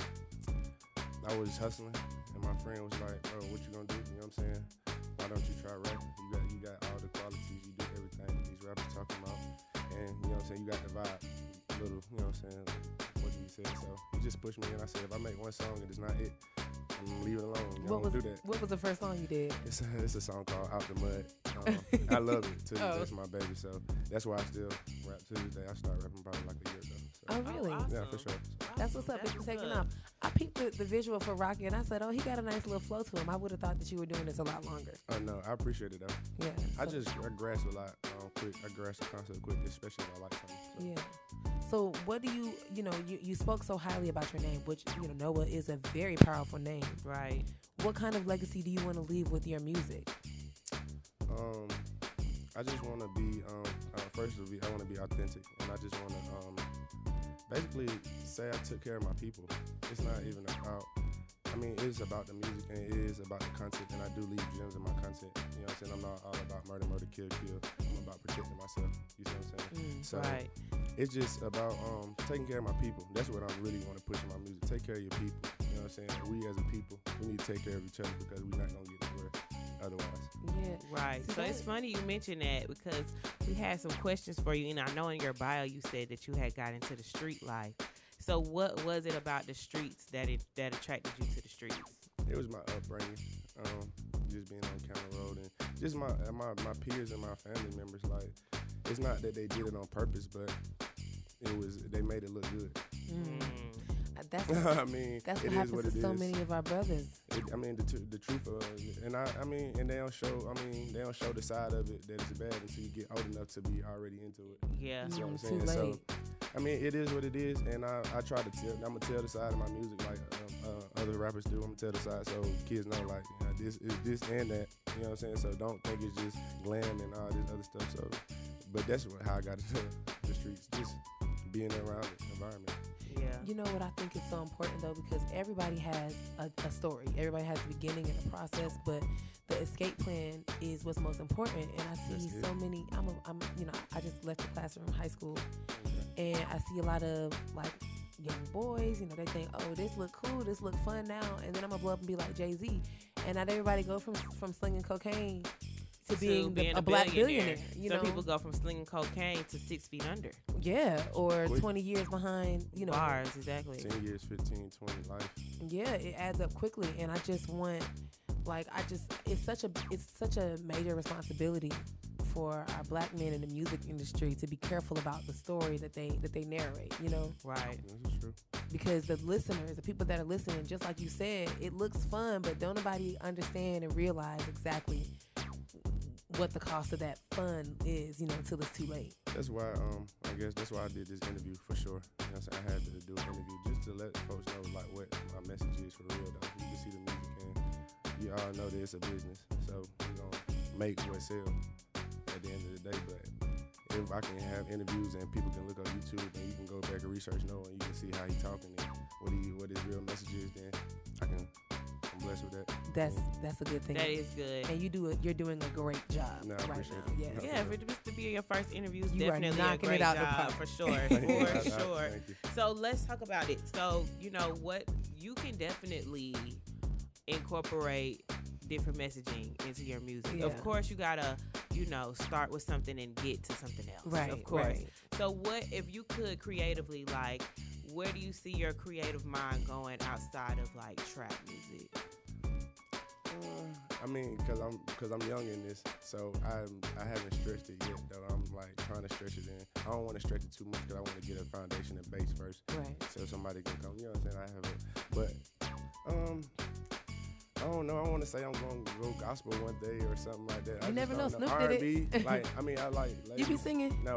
I was hustling, and my friend was like, "Bro, what you gonna do? You know what I'm saying? Why don't you try rapping? You got you got all the qualities. You do everything that these rappers talking about, and you know what I'm saying. You got the vibe, little. You know what I'm saying? What did he say? So he just pushed me, and I said, if I make one song and it's not it, I'm gonna leave it alone. You know, What was don't do that. what was the first song you did? It's a, it's a song called Out the Mud. Um, I love it too. Oh. That's my baby. So that's why I still rap to this day. I started rapping probably like a year ago. So. Oh, really? awesome. Yeah, for sure. That's what's up. That's It's what's taking up. off. I peeped the, the visual for Rocky, and I said, oh, he got a nice little flow to him. I would have thought that you were doing this a lot longer. Oh no, I appreciate it though. Yeah. I so- just I grasp a lot um, quick. I grasp the concept quick, especially if I like something. So. Yeah. So what do you, you know, you, you spoke so highly about your name, which, you know, Noah is a very powerful name. Right. What kind of legacy do you want to leave with your music? Um, I just want to be um, uh, first of all, I want to be authentic, and I just want to um, basically say I took care of my people. It's not even about. I mean, it's about the music and it is about the content, and I do leave gems in my content. You know what I'm saying? I'm not all about murder, murder, kill, kill. I'm about protecting myself. You see what I'm saying? Mm, so right. it's just about um, taking care of my people. That's what I really want to push in my music. Take care of your people. You know what I'm saying? We as a people, we need to take care of each other because we're not going to get anywhere otherwise. Yeah. Right. See, So that- it's funny you mentioned that because we had some questions for you, and I know in your bio you said that you had got into the street life. So what was it about the streets that it that attracted you to the streets? It was my upbringing, um, just being on County Road, and just my my my peers and my family members. Like, it's not that they did it on purpose, but it was they made it look good. Mm. Mm. Uh, That's, I mean, that's it what is happens what to it so is. many of our brothers. It, I mean, the tr- the truth of it, and I I mean, and they don't show. I mean, they don't show the side of it that it's bad until you get old enough to be already into it. Yeah. You know what I'm Mm, saying? too So, late. I mean, it is what it is, and I, I try to tell. I'm gonna tell the side of my music like um, uh, other rappers do. I'm gonna tell the side so kids know like you know, this is this and that. You know what I'm saying? So don't think it's just glam and all this other stuff. So, but that's what, how I got into the streets, just being around the environment. Yeah. You know what I think is so important though, because everybody has a, a story. Everybody has a beginning and a process, but the escape plan is what's most important. And I see That's it. so many. I'm, a, I'm, you know, I just left the classroom, high school, and I see a lot of like young boys. You know, they think, oh, this look cool, this look fun now, and then I'm gonna blow up and be like Jay-Z. And not everybody go from from slinging cocaine to being, the, a, black billionaire. You Some know, people go from slinging cocaine to six feet under. yeah, or Quick. twenty years behind. You know, Bars, exactly. ten years, fifteen, twenty, life. yeah, it adds up quickly, and I just want, like, I just it's such a it's such a major responsibility for our black men in the music industry to be careful about the story that they that they narrate, you know, Right. This is true. because the listeners, the people that are listening, just like you said, it looks fun, but don't nobody understand and realize exactly what the cost of that fun is, you know, until it's too late. That's why um I guess that's why I did this interview for sure. You know what I'm saying? I had to do an interview just to let folks know like what my message is for real though. You can see the music and you all know that it's a business. So we're gonna make what sell at the end of the day. But if I can have interviews and people can look on YouTube and you can go back and research Noah and you can see how he talking and what he what his real message is, then I can I'm blessed with that. That's that's a good thing. That is good. and you do it. You're doing a great job No, I right appreciate now. it. Yes. No. Yeah, for this to be your first interview is You are definitely a knocking it great out the job park. for sure, Thank you. I- for I- sure. Thank you. So let's talk about it. So you know what you can definitely incorporate different messaging into your music. Yeah. Of course, you gotta you know start with something and get to something else. Right, Of course. right. So what if you could creatively like? Where do you see your creative mind going outside of like trap music? Uh, I mean, cause I'm cause I'm young in this, so I'm I haven't stretched it yet. Though I'm like trying to stretch it in. I don't want to stretch it too much, cause I want to get a foundation and base first, Right. so somebody can come. You know what I'm saying? I have a, but um, I don't know. I want to say I'm going to go gospel one day or something like that. I You just never know. don't Snoop R did and B, it. like I mean, I like. You be ladies. singing? No,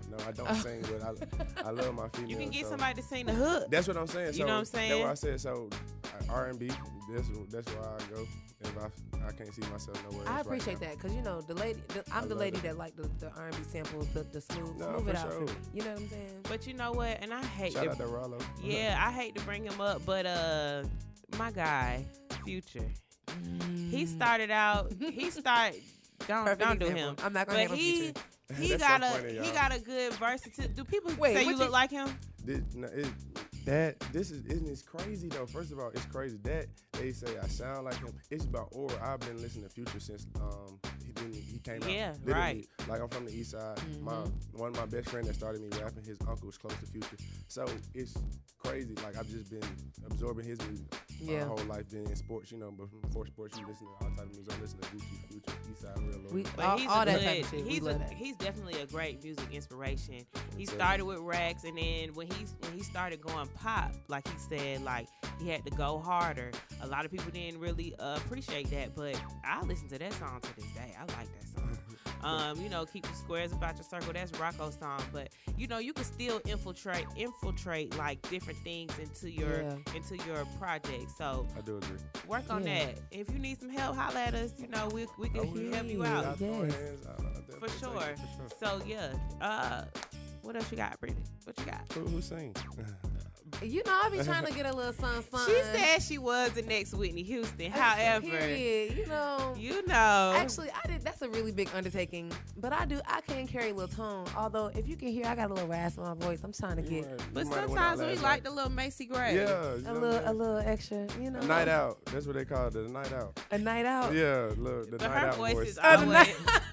No, I don't sing, but I I love my female. You can get so. somebody to sing the hook. That's what I'm saying. So You know what I'm saying? That's what I said. So R and B, that's that's where I go. If I I can't see myself nowhere else. I appreciate right that because you know the lady, the, I'm I the love lady it. that like the, the R and B samples, the the smooth, No, smooth for it out sure. for me. You know what I'm saying? But you know what? And I hate now. Shout to, out to Rollo. yeah, I hate to bring him up, but uh, my guy, Future, he started out. He started. Don't Perfect don't do example. him. I'm not gonna But have a he Future. he That's got so a funny, he y'all. got a good versatility. Do people Wait, say what you you- look like him? This, no, it, that this is isn't it crazy though. First of all, it's crazy that they say I sound like him. It's about aura. I've been listening to Future since um he didn't he came out. Yeah, Literally, right. Like I'm from the East Side. Mm-hmm. My one of my best friends that started me rapping, his uncle was close to Future. So it's crazy. Like I've just been absorbing his music Yeah. my whole life. Being in sports, you know. But before sports, you listen to all type of music. I listen to Gucci, Future, East Side, Real Lord. We But all, he's all a that good, type of shit. We he's love a, that. he's definitely a great music inspiration. He Yeah. started with Rax, and then when he when he started going pop, like he said, like he had to go harder. A lot of people didn't really uh, appreciate that, but I listen to that song to this day. I like that song. Um, you know, keep the squares about your circle. That's Rocco's song, but you know, you can still infiltrate infiltrate like different things into your Yeah. into your project. So I do agree. work on Yeah. that. If you need some help, holla at us. You know, we we can I will. help you Yeah. out. I'll throw Yes. hands. I'll- I'll definitely For take sure. it, for sure. So yeah. Uh, what else you got, Brittany? What you got? Who, who sings? You know, I be trying to get a little son, son. She said she was the next Whitney Houston. However, Period. You know. you know, Actually, I did. That's a really big undertaking, but I do. I can carry a little tone. Although, if you can hear, I got a little rasp in my voice. I'm trying to You get might- you but might have went out sometimes we last like night. the little Macy Gray. Yeah, you a know what little, I'm a little extra. You know, A night out. That's what they call it, a night out. a night out. Yeah, look, the But night her out voice voice. is A always night-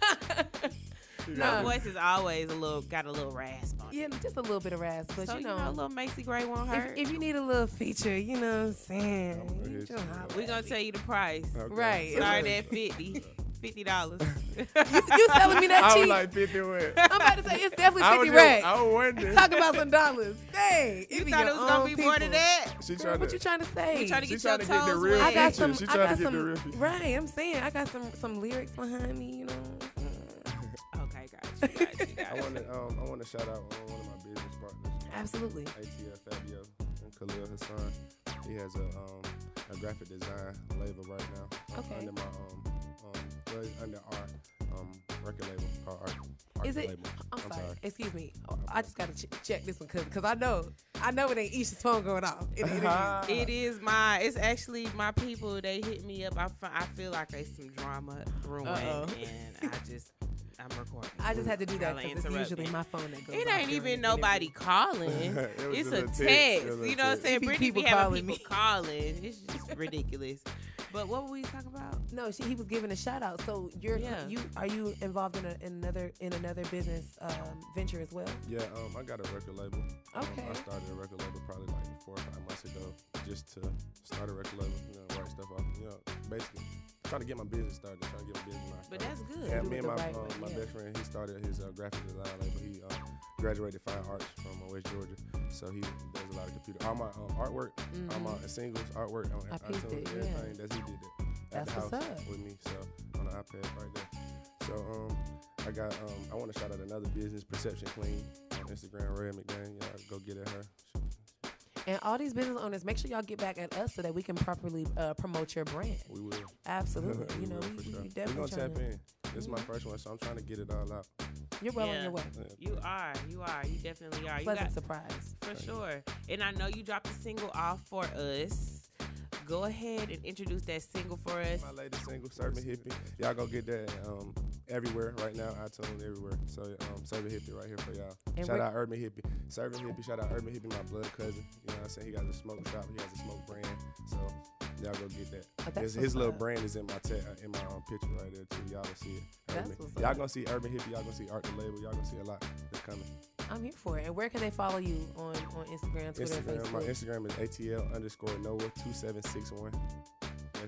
You her got it. voice is always a little got a little rasp on it. Yeah, just a little bit of rasp, but So you know, a little Macy Gray won't if, hurt. if you need a little feature, you know what I'm saying. I'm gonna you hit just you. holler we at gonna me. tell you the price. Okay. Right. Start at fifty. Fifty dollars. you, you telling me that I was cheap? like fifty went. I'm about to say it's definitely I was fifty just, racks. I was wondering. Talk about some dollars. Dang, You it be thought your it was gonna own be more than people. that? She Girl, tried what to, you trying to say? You trying to she get trying your to get the toes real wet. I got feature. some. She I trying got to get some. the real feature. Right, I'm saying I got some some lyrics behind me. You know. Okay, got you, got you, got I you. want to um, I want to shout out uh, one of my business partners. Absolutely. A T F Fabio and Khalil Hassan. He has a um a graphic design label right now. uh, Okay. Under my um um well, it's under our um record label called Art. Art Is it? Label. I'm, I'm sorry. sorry. Excuse me. Oh, I just gotta ch- check this one because because I know I know it ain't Isha's phone going off. It, it, it, It is my. It's actually my people. They hit me up. I, fi- I feel like there's some drama brewing, Uh-oh. and I just I'm recording. I just had to do that Y'all because it's interrupt usually me. my phone that goes It off ain't during even the nobody interview. calling. It was It's a a little text. text. It was a You know what I'm text. saying? It be Brittany people be having calling people me. calling. It's just ridiculous. But what were we talking about? No, she, he was giving a shout out. So you're Yeah. you are you involved in, a, in another in another business um, venture as well? Yeah, um, I got a record label. Um, Okay. I started a record label probably like four or five months ago, just to start a record label. You know, write stuff off. You know, basically trying to get my business started. Trying to get my business started. But that's good. Yeah, Do me it and the my right um, way, my yeah. best friend, he started his uh, graphic design label. He uh, graduated fine arts from uh, West Georgia, so he does a lot of computer. All my um, artwork, all my singles, artwork on I peeped iTunes, it, and yeah. everything. That's he did it at That's the what's house up. with me. So on the iPad right there. So um, I got um, I want to shout out another business, Perception Clean, on Instagram, Red McDaniel. Y'all go get at her. And all these business owners, make sure y'all get back at us so that we can properly uh, promote your brand. We will. Absolutely. We You know, will, we, for we sure. We definitely gonna trying tap to. in. This is my first one, so I'm trying to get it all out. You're well on Yeah. your way. Yeah. You are. You are. You definitely are. You Pleasant got surprise. for sure. And I know you dropped a single off for us. Go ahead and introduce that single for us. My latest single, Servant Hippie. Y'all go get that um, everywhere right now, iTunes, everywhere. So um, Servant Hippie right here for y'all. And shout we're- out Urban Hippie. Servant Hippie, shout out Urban Hippie, my blood cousin. You know what I'm saying? He got a smoke shop. He has a smoke brand. So y'all go get that. Oh, that's his what's his little up. brand is in my te- uh, in my um, picture right there too. Y'all will see it. That's Urban- what's y'all up. gonna see Urban Hippie. Y'all gonna see Art the Label. Y'all gonna see a lot. It's coming. I'm here for it. And where can they follow you on, on Instagram, Twitter, Instagram. Facebook? My Instagram is A T L underscore Noah two seven six one. That's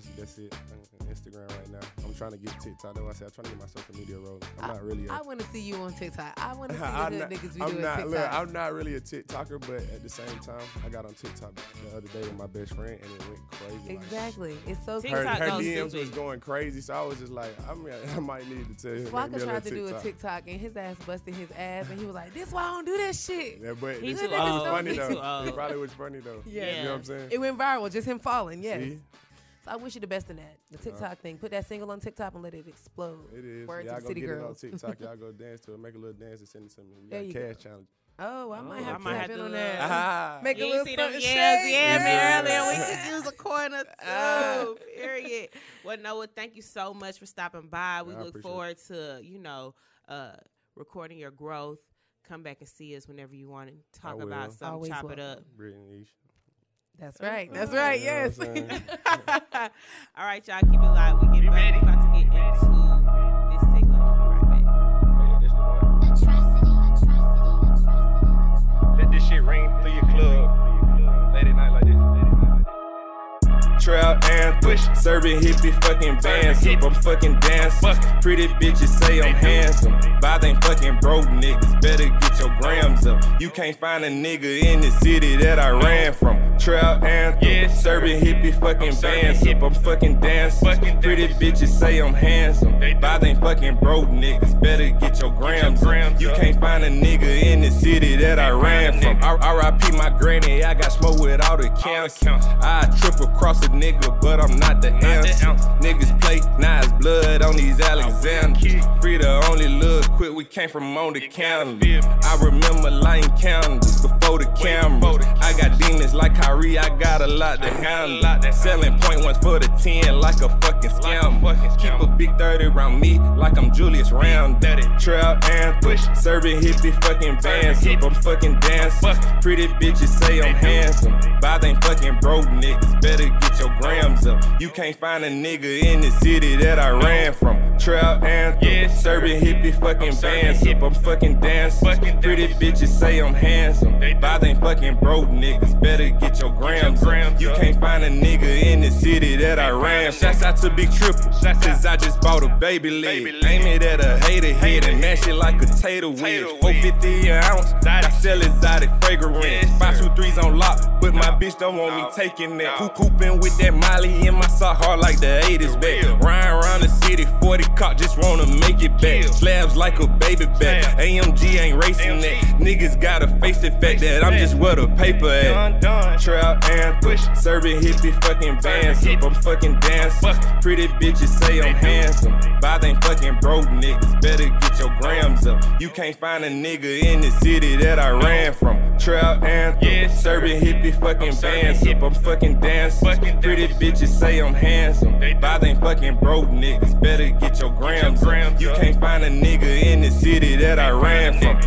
that's it. On Instagram right now. I'm trying to get TikTok. That's why I said I'm trying to get my social media rolling. I'm I, not really. A, I want to see you on TikTok. I want to see the I'm good not, niggas be I'm doing not, TikTok. look, I'm not really a TikToker, but at the same time, I got on TikTok the other day with my best friend, and it went crazy. Exactly. Like, it's so TikTok her, her goes D Ms stupid. was going crazy, so I was just like, I mean, I might need to tell him. Swaka tried to do a TikTok, and his ass busted his ass, and he was like, "This why I don't do that shit." Yeah, but He this too it was old. funny He though. too old. It probably was funny though. Yeah. You know what I'm saying? It went viral, just him falling. Yes. See? So I wish you the best in that. The TikTok thing. Put that single on TikTok and let it explode. It is. Word Y'all to go City get Girls. it on TikTok. Y'all go dance to it. Make a little dance and send it to me. We There got you cash go. challenge. Oh, I might Oh, have I to might have have it to on look. that. Ah. Make You a ain't little see them something yams, shake. yeah, Yeah. man. Earlier, we could use a corner Ah. too. Period. Well, Noah, thank you so much for stopping by. We I look appreciate forward to, you know, uh, recording your growth. Come back and see us whenever you want to talk I will. about something. Always Chop it welcome. up. Brittany Ish. That's right. That's Uh, right. you know Yes. what I'm saying? All right, y'all, keep it live. We get back. We about to get into this segment. We'll be right back. Atrocity, atrocity, atrocity. Let this shit ring through your club. Late at night like this. Trail anthem, serving hippie fucking bands up. I'm fucking dancing. Pretty bitches say I'm handsome. Bob ain't fucking broke niggas. Better get your grams up. You can't find a nigga in the city that I ran from. Trail anthem, serving hippie fucking bands up. I'm fucking dancing. Pretty bitches say I'm handsome. Bob ain't fucking broke niggas. Better get your grams up. You can't find a nigga in the city that I ran from. R I P my granny. I got smoke with all the cancer. I trip across a nigga, but I'm not the answer. Niggas play nice blood on these Alexanders. Free the only look quick, we came from on the calendar. I remember lighting candles before the camera. I got demons like Kyrie, I got a lot to handle. Selling point ones for the ten like a fucking scammer. Keep a big thirty around me like I'm Julius Randle. Trail anthem, serving hippie fucking bands up. I'm fucking dancing. Pretty bitches say I'm handsome. Bob ain't fucking broke niggas. Better get your grams up. You can't find a nigga in the city that I ran from. Trail anthem, serving hippie fucking bands up. I'm fucking dancing. Pretty bitches say I'm handsome. Bob ain't fucking broke niggas. Better get your grams up. You can't find a nigga in the city that I ran from. Shouts out to Big Triple, cause I just bought a baby leg. Aim it at a hater head and mash it like a tater wedge. four fifty an ounce, I sell exotic fragrance. Five two threes on lock, but my bitch don't want me taking that. Who cooping with that Molly in my sock hard like the eighties back. Riding around the city, forty cop, just wanna make it back. Slabs like a baby back. A M G ain't racing that. Niggas gotta face the fact that I'm just where the paper at. Trail anthem, serving hippie fucking bands up. I'm fucking dancing. Pretty bitches say I'm handsome. Bob ain't fucking broke niggas. Better get your grams up. You can't find a nigga in the city that I ran from. Trail anthem, serving hippie fucking bands up. I'm fucking dancing. Pretty bitches say I'm handsome. Bob ain't fucking broke niggas. Better get your grams up. You can't find a nigga in the city that I ran from.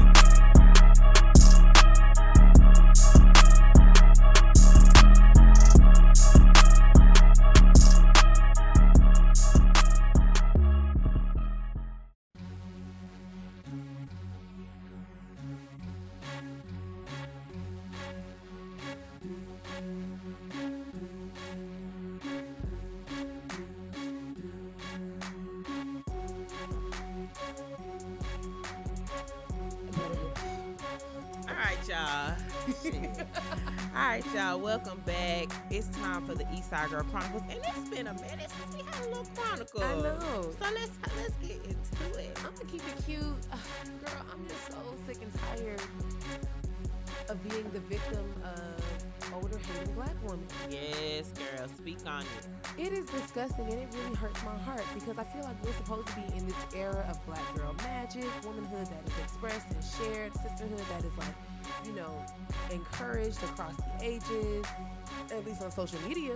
All right, y'all. Shit. All right, y'all. Welcome back. It's time for the Eastside Girl Chronicles, and it's been a minute since we had a little chronicle. I know. So let's let's get into it. I'm gonna keep it cute. Ugh, girl, I'm just so sick and tired of being the victim of older hating black women. Yes, girl. Speak on it. It is disgusting and it really hurts my heart because I feel like we're supposed to be in this era of black girl magic, womanhood that is expressed and shared, sisterhood that is like, you know, encouraged across the ages, at least on social media.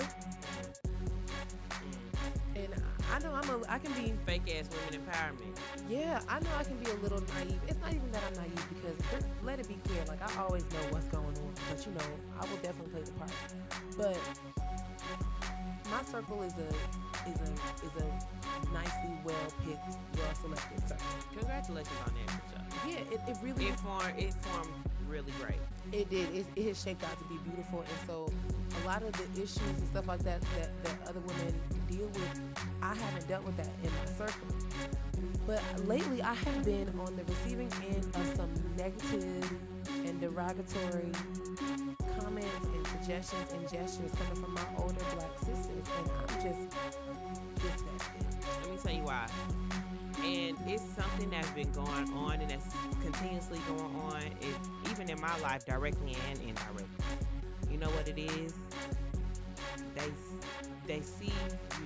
And I know I'm a, I can be, Fake ass women empowerment. yeah, I know I can be a little naive. It's not even that I'm naive because let it be clear, like I always know what's going on, but you know, I will definitely play the part. But my circle is a is a is a nicely well picked, well selected circle. Congratulations on that, good job. Yeah, it, it really It formed it formed really great. it did. It, it has shaped out to be beautiful, and so a lot of the issues and stuff like that that, that other women I haven't dealt with that in my circle. But lately, I have been on the receiving end of some negative and derogatory comments and suggestions and gestures coming from my older black sisters, and I'm just disgusted. Let me tell you why. And it's something that's been going on and that's continuously going on, it, even in my life, directly and indirectly. You know what it is? They they see you.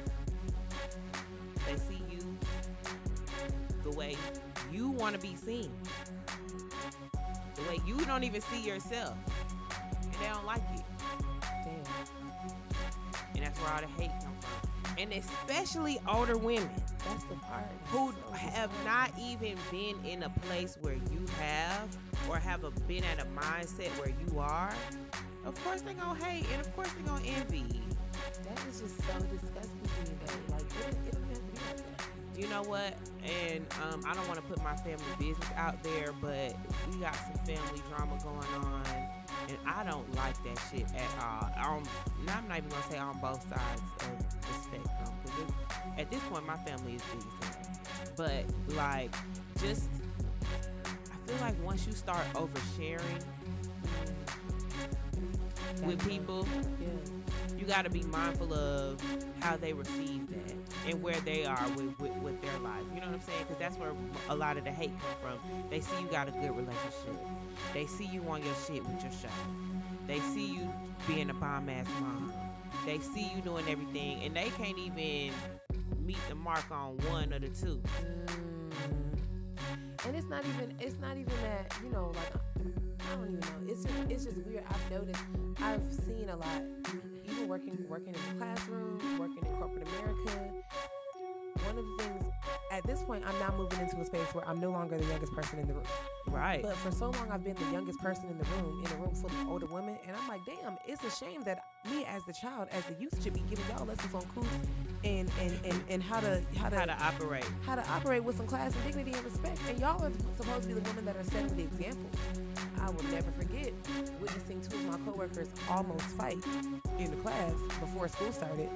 They see you the way you want to be seen. The way you don't even see yourself. And they don't like it. Damn. And that's where all the hate comes from. And especially older women. That's the part. Who So have disgusting. not even been in a place where you have, or have a, been at a mindset where you are. Of course they gonna hate, and of course they gonna envy. That is just so disgusting to me, though. Like, it, it don't have to be like that. You know what? And um, I don't want to put my family business out there, but we got some family drama going on, and I don't like that shit at all. Um, I'm not even gonna say on both sides of the spectrum, because at this point my family is big. But like, just I feel like once you start oversharing with people, Yeah. you got to be mindful of how they receive that and where they are with, with, with their life. You know what I'm saying? Because that's where a lot of the hate come from. They see you got a good relationship. They see you on your shit with your show. They see you being a bomb-ass mom. They see you doing everything, and they can't even meet the mark on one or the two. Mm. And it's not even, it's not even that, you know, like, I don't even know. It's just, it's just weird. I've noticed, I've seen a lot, even working, working in the classroom, working in corporate America. One of the things, at this point, I'm now moving into a space where I'm no longer the youngest person in the room. Right. But for so long, I've been the youngest person in the room, in a room full of older women. And I'm like, damn, it's a shame that me as the child, as the youth, should be giving y'all lessons on cool and, and, and, and how to, how to, How to operate. how to operate with some class and dignity and respect. And y'all are supposed to be the women that are setting the example. I will never forget witnessing two of my coworkers almost fight in the class before school started.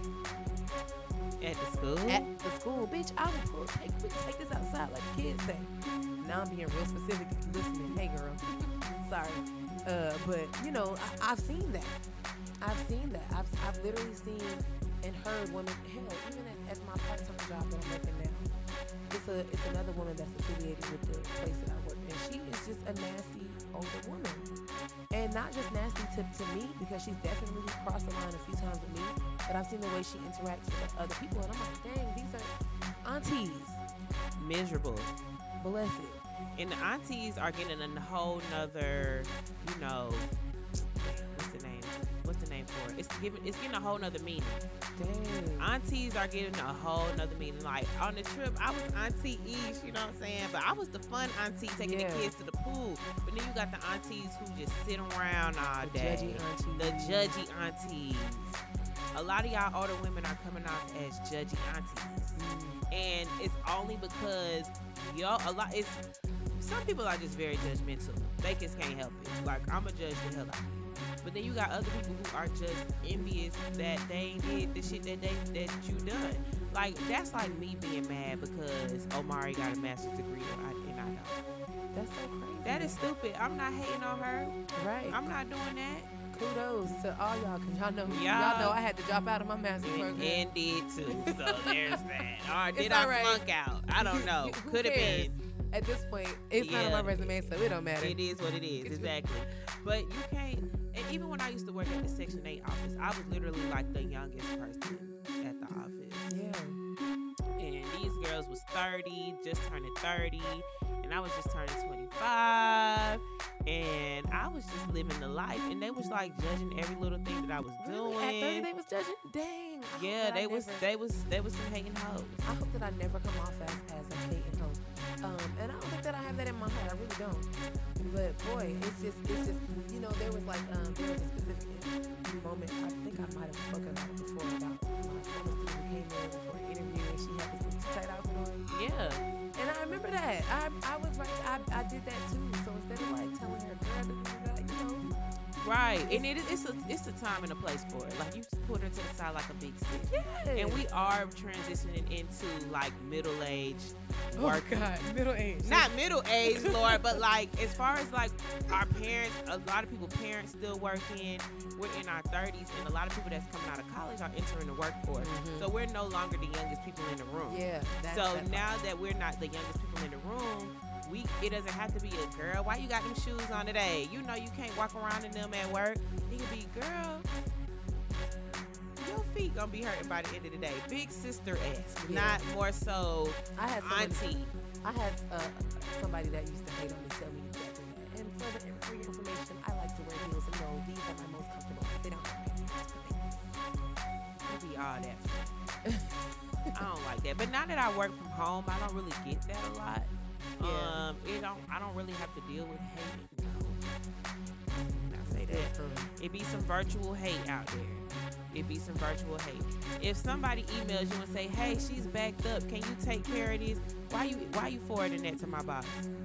At the school? At the school, bitch, I would pull, take, take this outside like the kids say. Now I'm being real specific if you're listening. Hey, girl. Sorry. Uh, but, you know, I, I've seen that. I've seen that. I've, I've literally seen and heard women, hell, even at, at my part-time job that I'm working now, it's a it's another woman that's affiliated with the place that I work. And she is just a nasty older woman. And not just nasty to, to me, because she's definitely crossed the line a few times with me, but I've seen the way she interacts with other people, and I'm like, dang, these are aunties. Miserable. Blessed. And the aunties are getting a whole nother, you know, what's the name? What's the name for it? It's giving, it's getting a whole nother meaning. Dang. Aunties are getting a whole nother meaning. Like on the trip, I was Auntie Ish, you know what I'm saying? But I was the fun auntie taking Yeah. the kids to the pool. But then you got the aunties who just sit around all The day. judgy aunties. The judgy aunties. A lot of y'all older women are coming off as judgy aunties. And it's only because y'all, a lot, it's, some people are just very judgmental. They just can't help it. Like, I'm going to judge the hell out of you. But then you got other people who are just envious that they did the shit that they that you done. Like, that's like me being mad because Omari got a master's degree and I, and I don't. That's so crazy. That is stupid. I'm not hating on her. right. I'm not doing that. Kudos to all y'all, because y'all know, Y'all- y'all know I had to drop out of my master's And, program. and did too. So there's that. Or did It's I all right. flunk out? I don't know. Who Could have cares? been. At this point, it's not on Yeah. my resume, so it don't matter. It is what it is, exactly. But you can't, and even when I used to work at the Section eight office, I was literally like the youngest person at the office. Yeah. And these girls was thirty, just turning thirty, and I was just turning twenty-five. And I was just living the life, and they was like judging every little thing that I was Really? doing. At thirty, they was judging? Dang. I hope yeah, that I they was, never- they was, they was some hating hoes. I hope that I never come off as, as a hating hoe. Um, and I don't think that I have that in my heart. I really don't. But boy, it's just, it's just, you know, there was like, um, there was a specific moment. I think I might have spoken about it before about my former student who came in for an interview and she had this tight outfit on. Yeah. And I remember that. I I was right. I, I did that too. So instead of like telling her, girl, da, da, da, da, you know, Right, and it, it's a it's a time and a place for it. Like you put her to the side like a big sis. Yeah. And we are transitioning into like middle age work. Oh God, middle age. Not middle age, Lord, but like as far as like our parents, a lot of people parents still working. We're in our thirties, and a lot of people that's coming out of college are entering the workforce. Mhm. So we're no longer the youngest people in the room. Yeah. That's, So that's now that we're not the youngest people in the room, we it doesn't have to be a girl. Why you got them shoes on today? You know you can't walk around in them at work. It can be girl. Your feet gonna be hurting by the end of the day. Big sister esque, Yeah. not more so I had someone, auntie. I had uh, somebody that used to hate on me tell me exactly that. And for, the, for your information, I like to wear heels, and no, these are my most comfortable. They don't It be all that. I don't like that. But now that I work from home, I don't really get that a lot. Yeah. Um, it don't. I don't really have to deal with hate. No. I say that. Mm-hmm. It be some virtual hate out there. It be some virtual hate. If somebody emails you and say, "Hey, she's backed up. Can you take care of this?" Why you Why you forwarding that to my boss?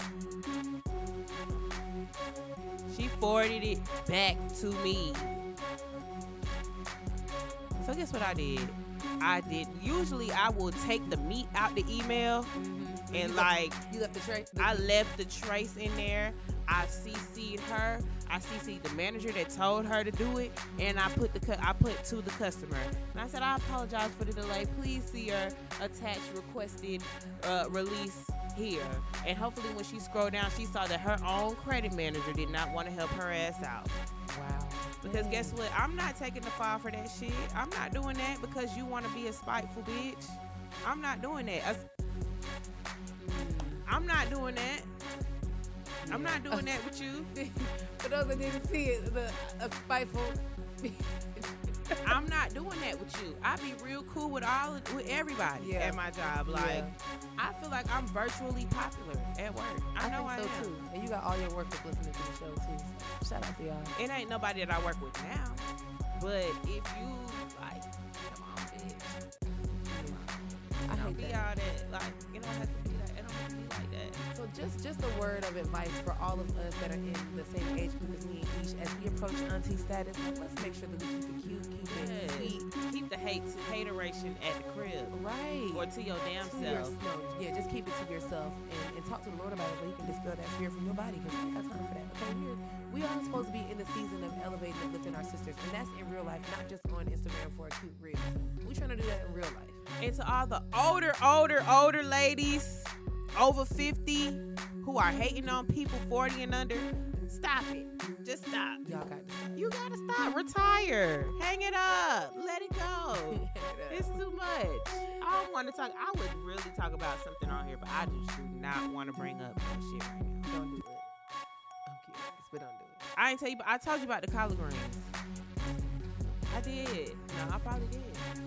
She forwarded it back to me. So guess what I did? I did. Usually I will take the meat out the email Mm-hmm. and you like left, you left the tray. I left the trace in there. I C C'd her. I C C'd the manager that told her to do it, and I put the cu- I put to the customer. And I said, I apologize for the delay. Please see your attached requested uh, release here. And hopefully, when she scrolled down, she saw that her own credit manager did not want to help her ass out. Wow. Because guess what? I'm not taking the fall for that shit. I'm not doing that because you want to be a spiteful bitch. I'm not doing that. Us- I'm not doing that. I'm not doing that with you. For those that didn't see it, the a spiteful. I'm not doing that with you. I be real cool with all of, with everybody Yeah. at my job. Like Yeah. I feel like I'm virtually popular at work. I, know think I so am. too. And you got all your workers listening to the show too. Shout out to y'all. It ain't nobody that I work with now. But if you like, come on, bitch. I Don't hate be that. all that. Like it don't have to be like it don't have to be like that. So just just a word of advice for all of us that are in the same age group as me and Ish, as we approach auntie status, let's make sure that we keep it cute, keep it Yeah. sweet. Keep the hate hateration at the crib Right. or to your damn To your- self. no, yeah, just keep it to yourself and, and talk to the Lord about it so he can dispel that spirit from your body because we ain't got time for that. Okay, we're, we are supposed to be in the season of elevating and lifting our sisters, and that's in real life, not just on Instagram for a cute reel. We're trying to do that in real life. And to all the older, older, older ladies over fifty who are hating on people forty and under, stop it. Just stop. Y'all got to stop. You gotta stop. Retire. Hang it up. Let it go. It's too much. I don't want to talk. I would really talk about something on here, but I just do not want to bring up that shit right now. Don't do it. I'm curious, but don't do it. I ain't tell you, but I told you about the collard greens. I did. No, I probably did.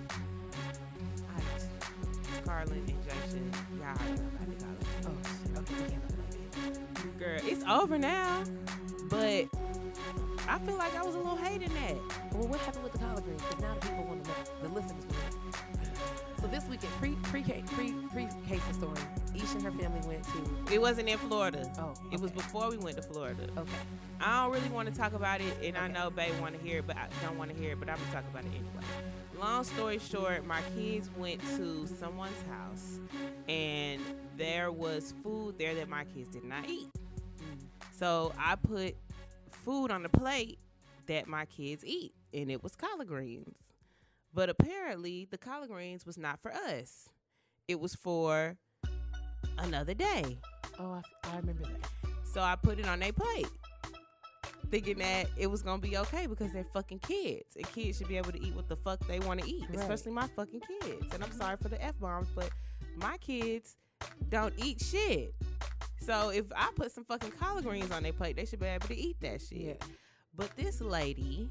I just, Carlin and Jason, y'all heard about the collard greens. Oh, shit. Okay, we can't talk about Girl, it's over now. But I feel like I was a little hating that. that. Well, what happened with the collard greens? Because now the people want to know. The listeners want to know. So this weekend, pre pre pre pre case of story, Ish and her family went to. It wasn't in Florida. Oh, It was okay. before we went to Florida. Okay. I don't really want to talk about it, and I Okay. know Babe want to hear it, but I don't want to hear it, but I'm going to talk about it anyway. Long story short, my kids went to someone's house, and there was food there that my kids did not eat. So I put food on the plate that my kids eat, and it was collard greens. But apparently, the collard greens was not for us. It was for another day. Oh, I, I remember that. So I put it on their plate, thinking that it was gonna be okay because they're fucking kids, and kids should be able to eat what the fuck they want to eat, Right. especially my fucking kids. And I'm sorry for the f bombs, but my kids don't eat shit. So if I put some fucking collard greens on their plate, they should be able to eat that shit. Yeah. But this lady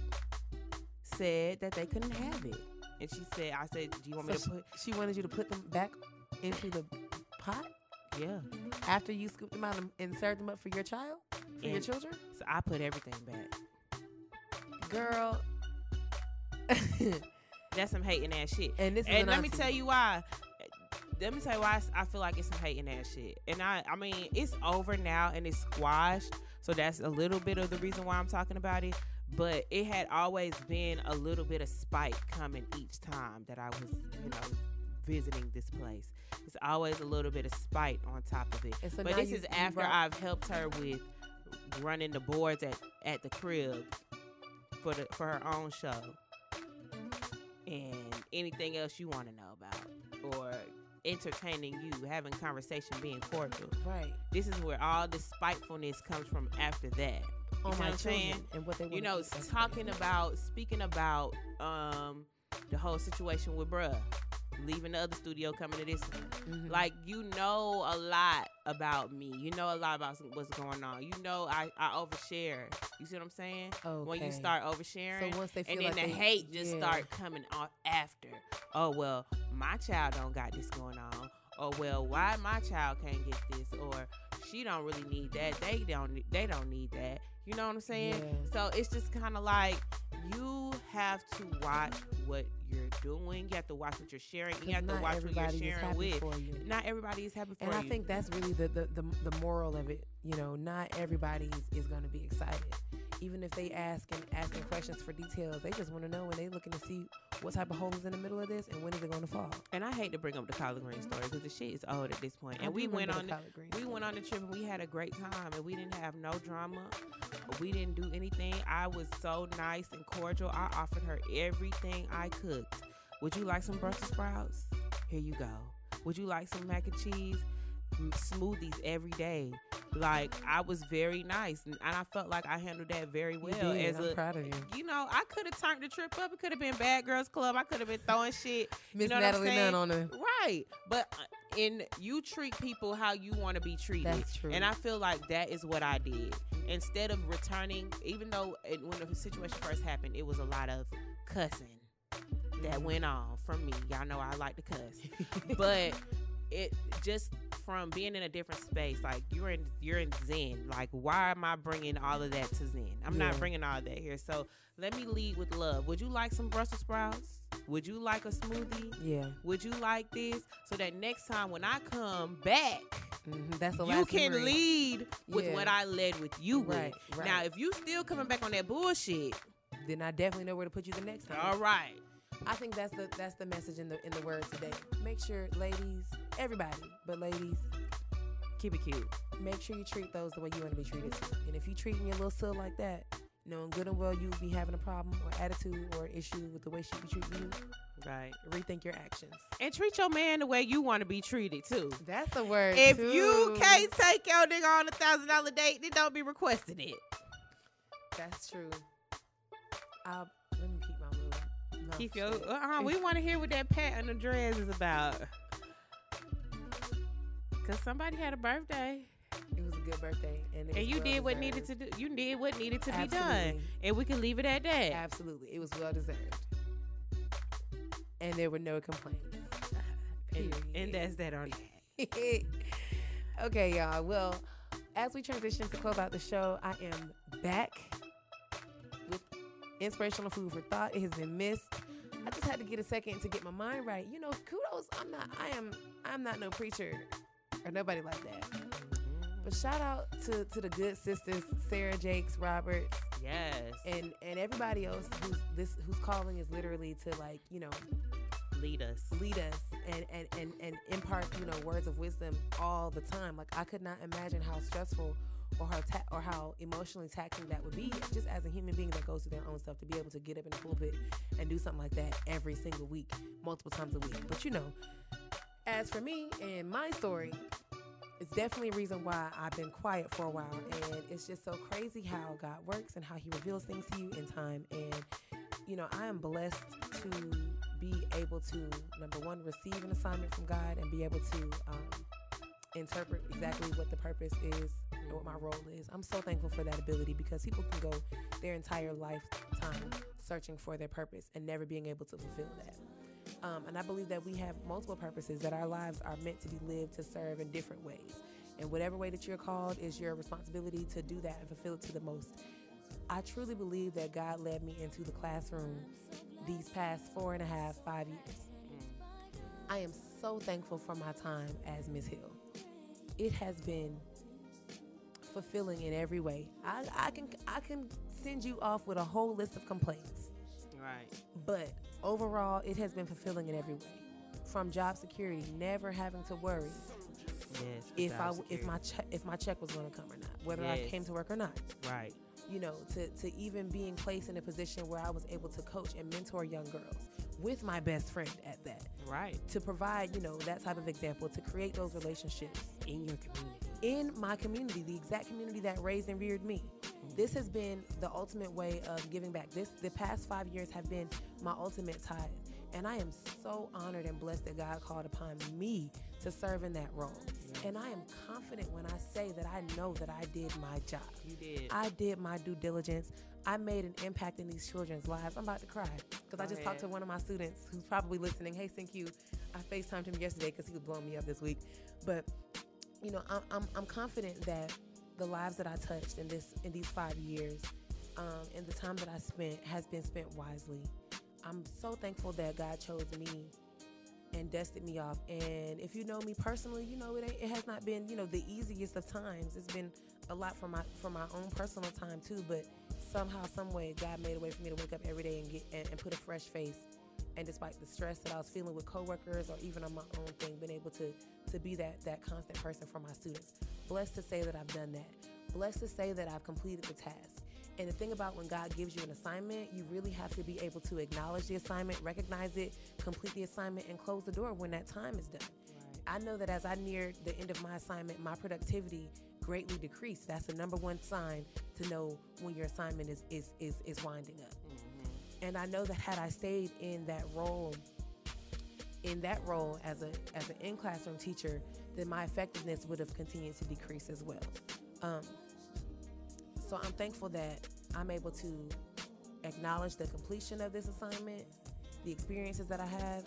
said that they couldn't have it, and she said, "I said, do you want me So to put?" she, she wanted you to put them back into the pot Yeah. after you scooped them out and, and served them up for your child, for your And- children. So I put everything back. Girl. That's some hating ass shit. And this is And an let me auntie. tell you why. Let me tell you why I feel like it's some hating ass shit. And I, I mean, it's over now and it's squashed. So that's a little bit of the reason why I'm talking about it. But it had always been a little bit of spite coming each time that I was, you know, visiting this place. It's always a little bit of spite on top of it. And so but now this you- is you after brought- I've helped her with running the boards at, at the crib for the for her own show. And anything else you want to know about, or entertaining you, having conversation, being cordial. Right. This is where all the spitefulness comes from after that. You On know my what I'm saying? children and what they You wanna know, eat. That's talking crazy. about, speaking about um, the whole situation with bruh, leaving the other studio, coming to this one. Mhm. Like, you know a lot about me. You know a lot about what's going on. You know I, I overshare. You see what I'm saying? When you Okay. start oversharing, So once they feel and then like the they- hate just yeah. start coming off after. Oh, well, my child don't got this going on. Or, well, why my child can't get this? Or she don't really need that. They don't they don't need that. You know what I'm saying? Yeah. So it's just kind of like you have to watch what you're doing. You have to watch what you're sharing. You 'Cause have to not watch what you're everybody is sharing happy with. for you. Not everybody is happy for And you. I think that's really the, the, the, the moral of it. You know, not everybody is, is going to be excited. Even if they ask and asking questions for details, they just want to know, and they looking to see what type of hole is in the middle of this and when is it going to fall. And I hate to bring up the collard green story because the shit is old at this point. I And do we went remember on the the, collard green we story. went on the trip and we had a great time and we didn't have no drama. We didn't do anything. I was so nice and cordial. I offered her everything I cooked. Would you like some Brussels sprouts? Here you go. Would you like some mac and cheese? Mm, Smoothies every day. Like, I was very nice and, and I felt like I handled that very well. You did. as I'm a, proud of you. You know, I could have turned the trip up. It could have been Bad Girls Club. I could have been throwing shit. Miss You know what I'm Natalie saying? Nunn on the. Right. But uh, in you treat people how you want to be treated. That's true. And I feel like that is what I did. Instead of returning, even though it, when the situation first happened, it was a lot of cussing that went on from me. Y'all know I like to cuss. But it just from being in a different space, like you're in you're in Zen. Like, why am I bringing all of that to Zen? I'm Yeah. not bringing all of that here. So let me lead with love. Would you like some Brussels sprouts? Would you like a smoothie? Yeah. Would you like this? So that next time when I come back, Mhm. That's the you last can memory. lead with Yeah. what I led with you Right, with. right. Now, if you still coming back on that bullshit, Then I definitely know where to put you the next time. all right. I think that's the that's the message in the in the word today. Make sure, ladies, everybody, but ladies, Keep it cute. make sure you treat those the way you want to be treated too. And if you treating your little sil like that, knowing good and well you be having a problem or attitude or issue with the way she be treating you, Right. rethink your actions. And treat your man the way you want to be treated too. That's the word. If too. you can't take your nigga on a thousand dollar date, then don't be requesting it. That's true. I'll let me keep my little. mouth Keep your. shut. Uh-uh, we want to hear what that pat on the dress is about. Cause somebody had a birthday, It was a good birthday, and, it and was you well did what deserved. needed to do. You did what needed to be done, Absolutely. and we can leave it at that. Absolutely, it was well deserved, and there were no complaints. And, Period. and that's that on that. Okay, y'all. Well, as we transition to close out the show, I am back with inspirational food for thought. It has been missed. I just had to get a second to get my mind right. You know, kudos. I'm not. I am. I'm not no preacher or nobody like that. But shout out to to the good sisters, Sarah Jakes, Robert, Yes. and and everybody else who's this whose calling is literally to, like, you know, Lead us. lead us and, and, and, and impart, you know, words of wisdom all the time. Like, I could not imagine how stressful or how ta- or how emotionally taxing that would be, just as a human being that goes through their own stuff, to be able to get up in the pulpit and do something like that every single week, multiple times a week. But, you know, as for me and my story, it's definitely a reason why I've been quiet for a while. And it's just so crazy how God works and how he reveals things to you in time. And, you know, I am blessed to be able to, number one, receive an assignment from God and be able to um, interpret exactly what the purpose is and what my role is. I'm so thankful for that ability, because people can go their entire lifetime searching for their purpose and never being able to fulfill that. Um, and I believe that we have multiple purposes, that our lives are meant to be lived to serve in different ways. And whatever way that you're called is your responsibility to do that and fulfill it to the most. I truly believe that God led me into the classroom these past four and a half, five years. I am so thankful for my time as Miss Hill. It has been fulfilling in every way. I, I can I can send you off with a whole list of complaints, Right. but overall, it has been fulfilling in every way. From job security, never having to worry Yes. if I job if my che- if my check was going to come or not, whether I Yes. came to work or not. security. Right. You know, to to even being placed in a position where I was able to coach and mentor young girls with my best friend at that. Right. To provide, you know, that type of example, to create those relationships In your community. in my community, the exact community that raised and reared me. This has been the ultimate way of giving back. This the past five years have been my ultimate tithe. And I am so honored and blessed that God called upon me to serve in that role. And I am confident when I say that I know that I did my job. You did. I did my due diligence. I made an impact in these children's lives. I'm about to cry because I Go just talked to ahead. one of my students who's probably listening. Hey, thank you. I FaceTimed him yesterday because he was blowing me up this week. But, you know, I'm, I'm, I'm confident that the lives that I touched in this in these five years um, and the time that I spent has been spent wisely. I'm so thankful that God chose me and dusted me off. And if you know me personally, you know it ain't, it has not been, you know, the easiest of times. It's been a lot for my for my own personal time too. But somehow, some way, God made a way for me to wake up every day and get and, and put a fresh face. And despite the stress that I was feeling with coworkers or even on my own thing, been able to to be that that constant person for my students. Blessed to say that I've done that. Blessed to say that I've completed the task. And the thing about when God gives you an assignment, you really have to be able to acknowledge the assignment, recognize it, complete the assignment, and close the door when that time is done. Right. I know that as I neared the end of my assignment, my productivity greatly decreased. That's the number one sign to know when your assignment is is is, is winding up. Mm-hmm. And I know that had I stayed in that role, in that role as a as an in classroom teacher, then my effectiveness would have continued to decrease as well. Um, so I'm thankful that I'm able to acknowledge the completion of this assignment, the experiences that I have,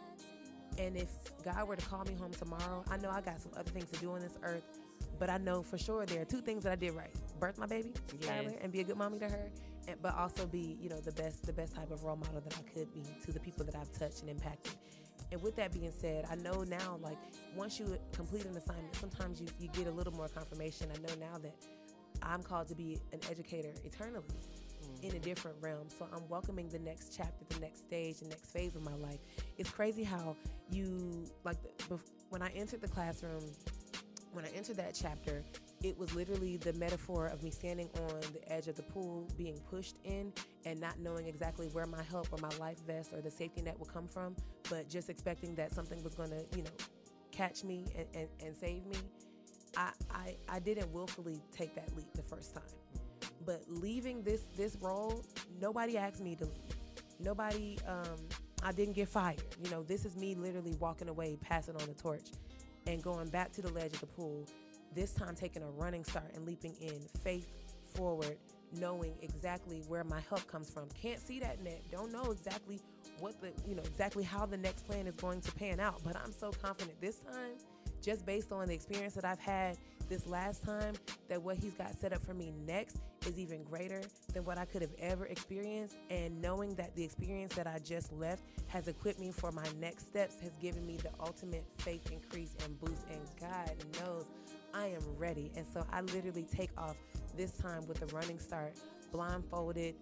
and if God were to call me home tomorrow, I know I got some other things to do on this earth, but I know for sure there are two things that I did right: birth my baby, Yes. Skylar, and be a good mommy to her, and, but also be, you know, the best the best type of role model that I could be to the people that I've touched and impacted. And with that being said, I know now, like, once you complete an assignment, sometimes you, you get a little more confirmation. I know now that I'm called to be an educator eternally in a different realm. So I'm welcoming the next chapter, the next stage, the next phase of my life. It's crazy how you, like, the, bef- when I entered the classroom, when I entered that chapter, it was literally the metaphor of me standing on the edge of the pool, being pushed in and not knowing exactly where my help or my life vest or the safety net would come from, but just expecting that something was going to, you know, catch me and, and, and save me. I, I, I didn't willfully take that leap the first time. But leaving this this role, nobody asked me to leave. Nobody, um, I didn't get fired. You know, this is me literally walking away, passing on the torch, and going back to the ledge of the pool, this time taking a running start and leaping in, faith forward, knowing exactly where my help comes from. Can't see that net, don't know exactly what the, you know, exactly how the next plan is going to pan out, but I'm so confident this time, just based on the experience that I've had this last time, that what he's got set up for me next is even greater than what I could have ever experienced. And knowing that the experience that I just left has equipped me for my next steps has given me the ultimate faith increase and boost. And God knows I am ready. And so I literally take off this time with a running start, blindfolded,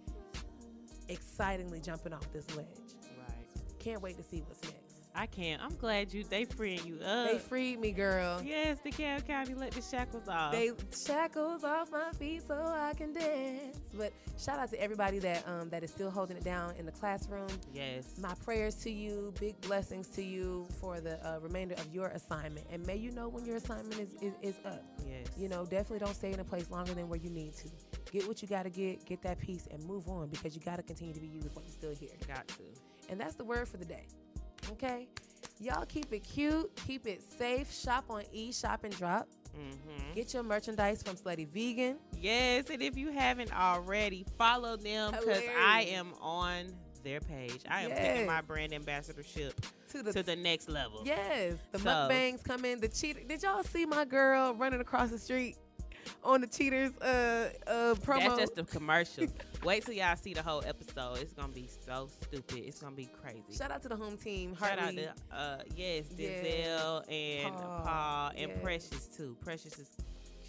excitingly jumping off this ledge. Right. Can't wait to see what's next. I can't. I'm glad you they freeing you up. They freed me, girl. Yes, the Carroll County let the shackles off. They shackles off my feet so I can dance. But shout out to everybody that um, that is still holding it down in the classroom. Yes. My prayers to you, big blessings to you for the uh, remainder of your assignment. And may you know when your assignment is, is, is up. Yes. You know, definitely don't stay in a place longer than where you need to. Get what you got to get, get that piece, and move on, because you got to continue to be used while you're still here. Got to. And that's the word for the day. Okay? Y'all keep it cute, keep it safe. Shop on E Shop and Drop. Mm-hmm. Get your merchandise from Slutty Vegan. Yes, and if you haven't already, follow them, because I am on their page. I am taking Yes. my brand ambassadorship To the, to the next level. yes, the So- mukbangs come in. The cheat. Did y'all see my girl running across the street on the Cheaters uh, uh, promo? That's just a commercial. Wait till y'all see the whole episode. It's gonna be so stupid. It's gonna be crazy. Shout out to the home team. Shout out Hartley. to uh yes, Yes. Denzel and Paul, Paul, and yes. Precious too. Precious is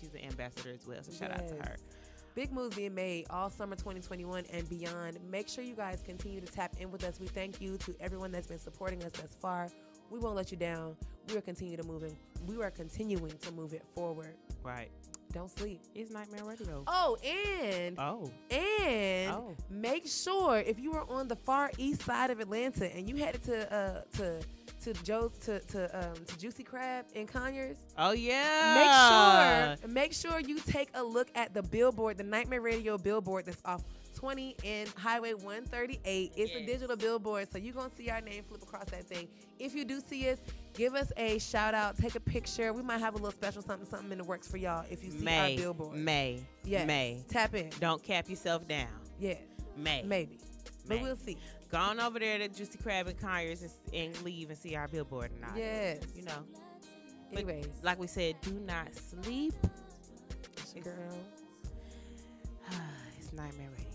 she's an ambassador as well. So shout out to Yes. her. Big moves being made all summer twenty twenty-one and beyond. Make sure you guys continue to tap in with us. We thank you to everyone that's been supporting us thus far. We won't let you down. We are continue to moving. We are continuing to move it forward. Right. Don't sleep. It's Nightmare Radio. Oh, and Oh. and Oh. make sure if you were on the far east side of Atlanta and you headed to uh to to Joe to to um to Juicy Crab in Conyers, Oh yeah. make sure make sure you take a look at the billboard, the Nightmare Radio billboard that's off twenty and Highway one thirty-eight. It's a Yes. digital billboard, so you're gonna see our name flip across that thing. If you do see us, give us a shout out, take a picture. We might have a little special something something in the works for y'all if you see May. our billboard. May. Yes. May. Tap in. Don't cap yourself down. Yeah. May. Maybe. But May. we'll see. Go on over there to Juicy Crab and Conyers and, and leave and see our billboard or not. Yes. You know. But Anyways. like we said, do not sleep. It's your girl. It's Nightmare Radio.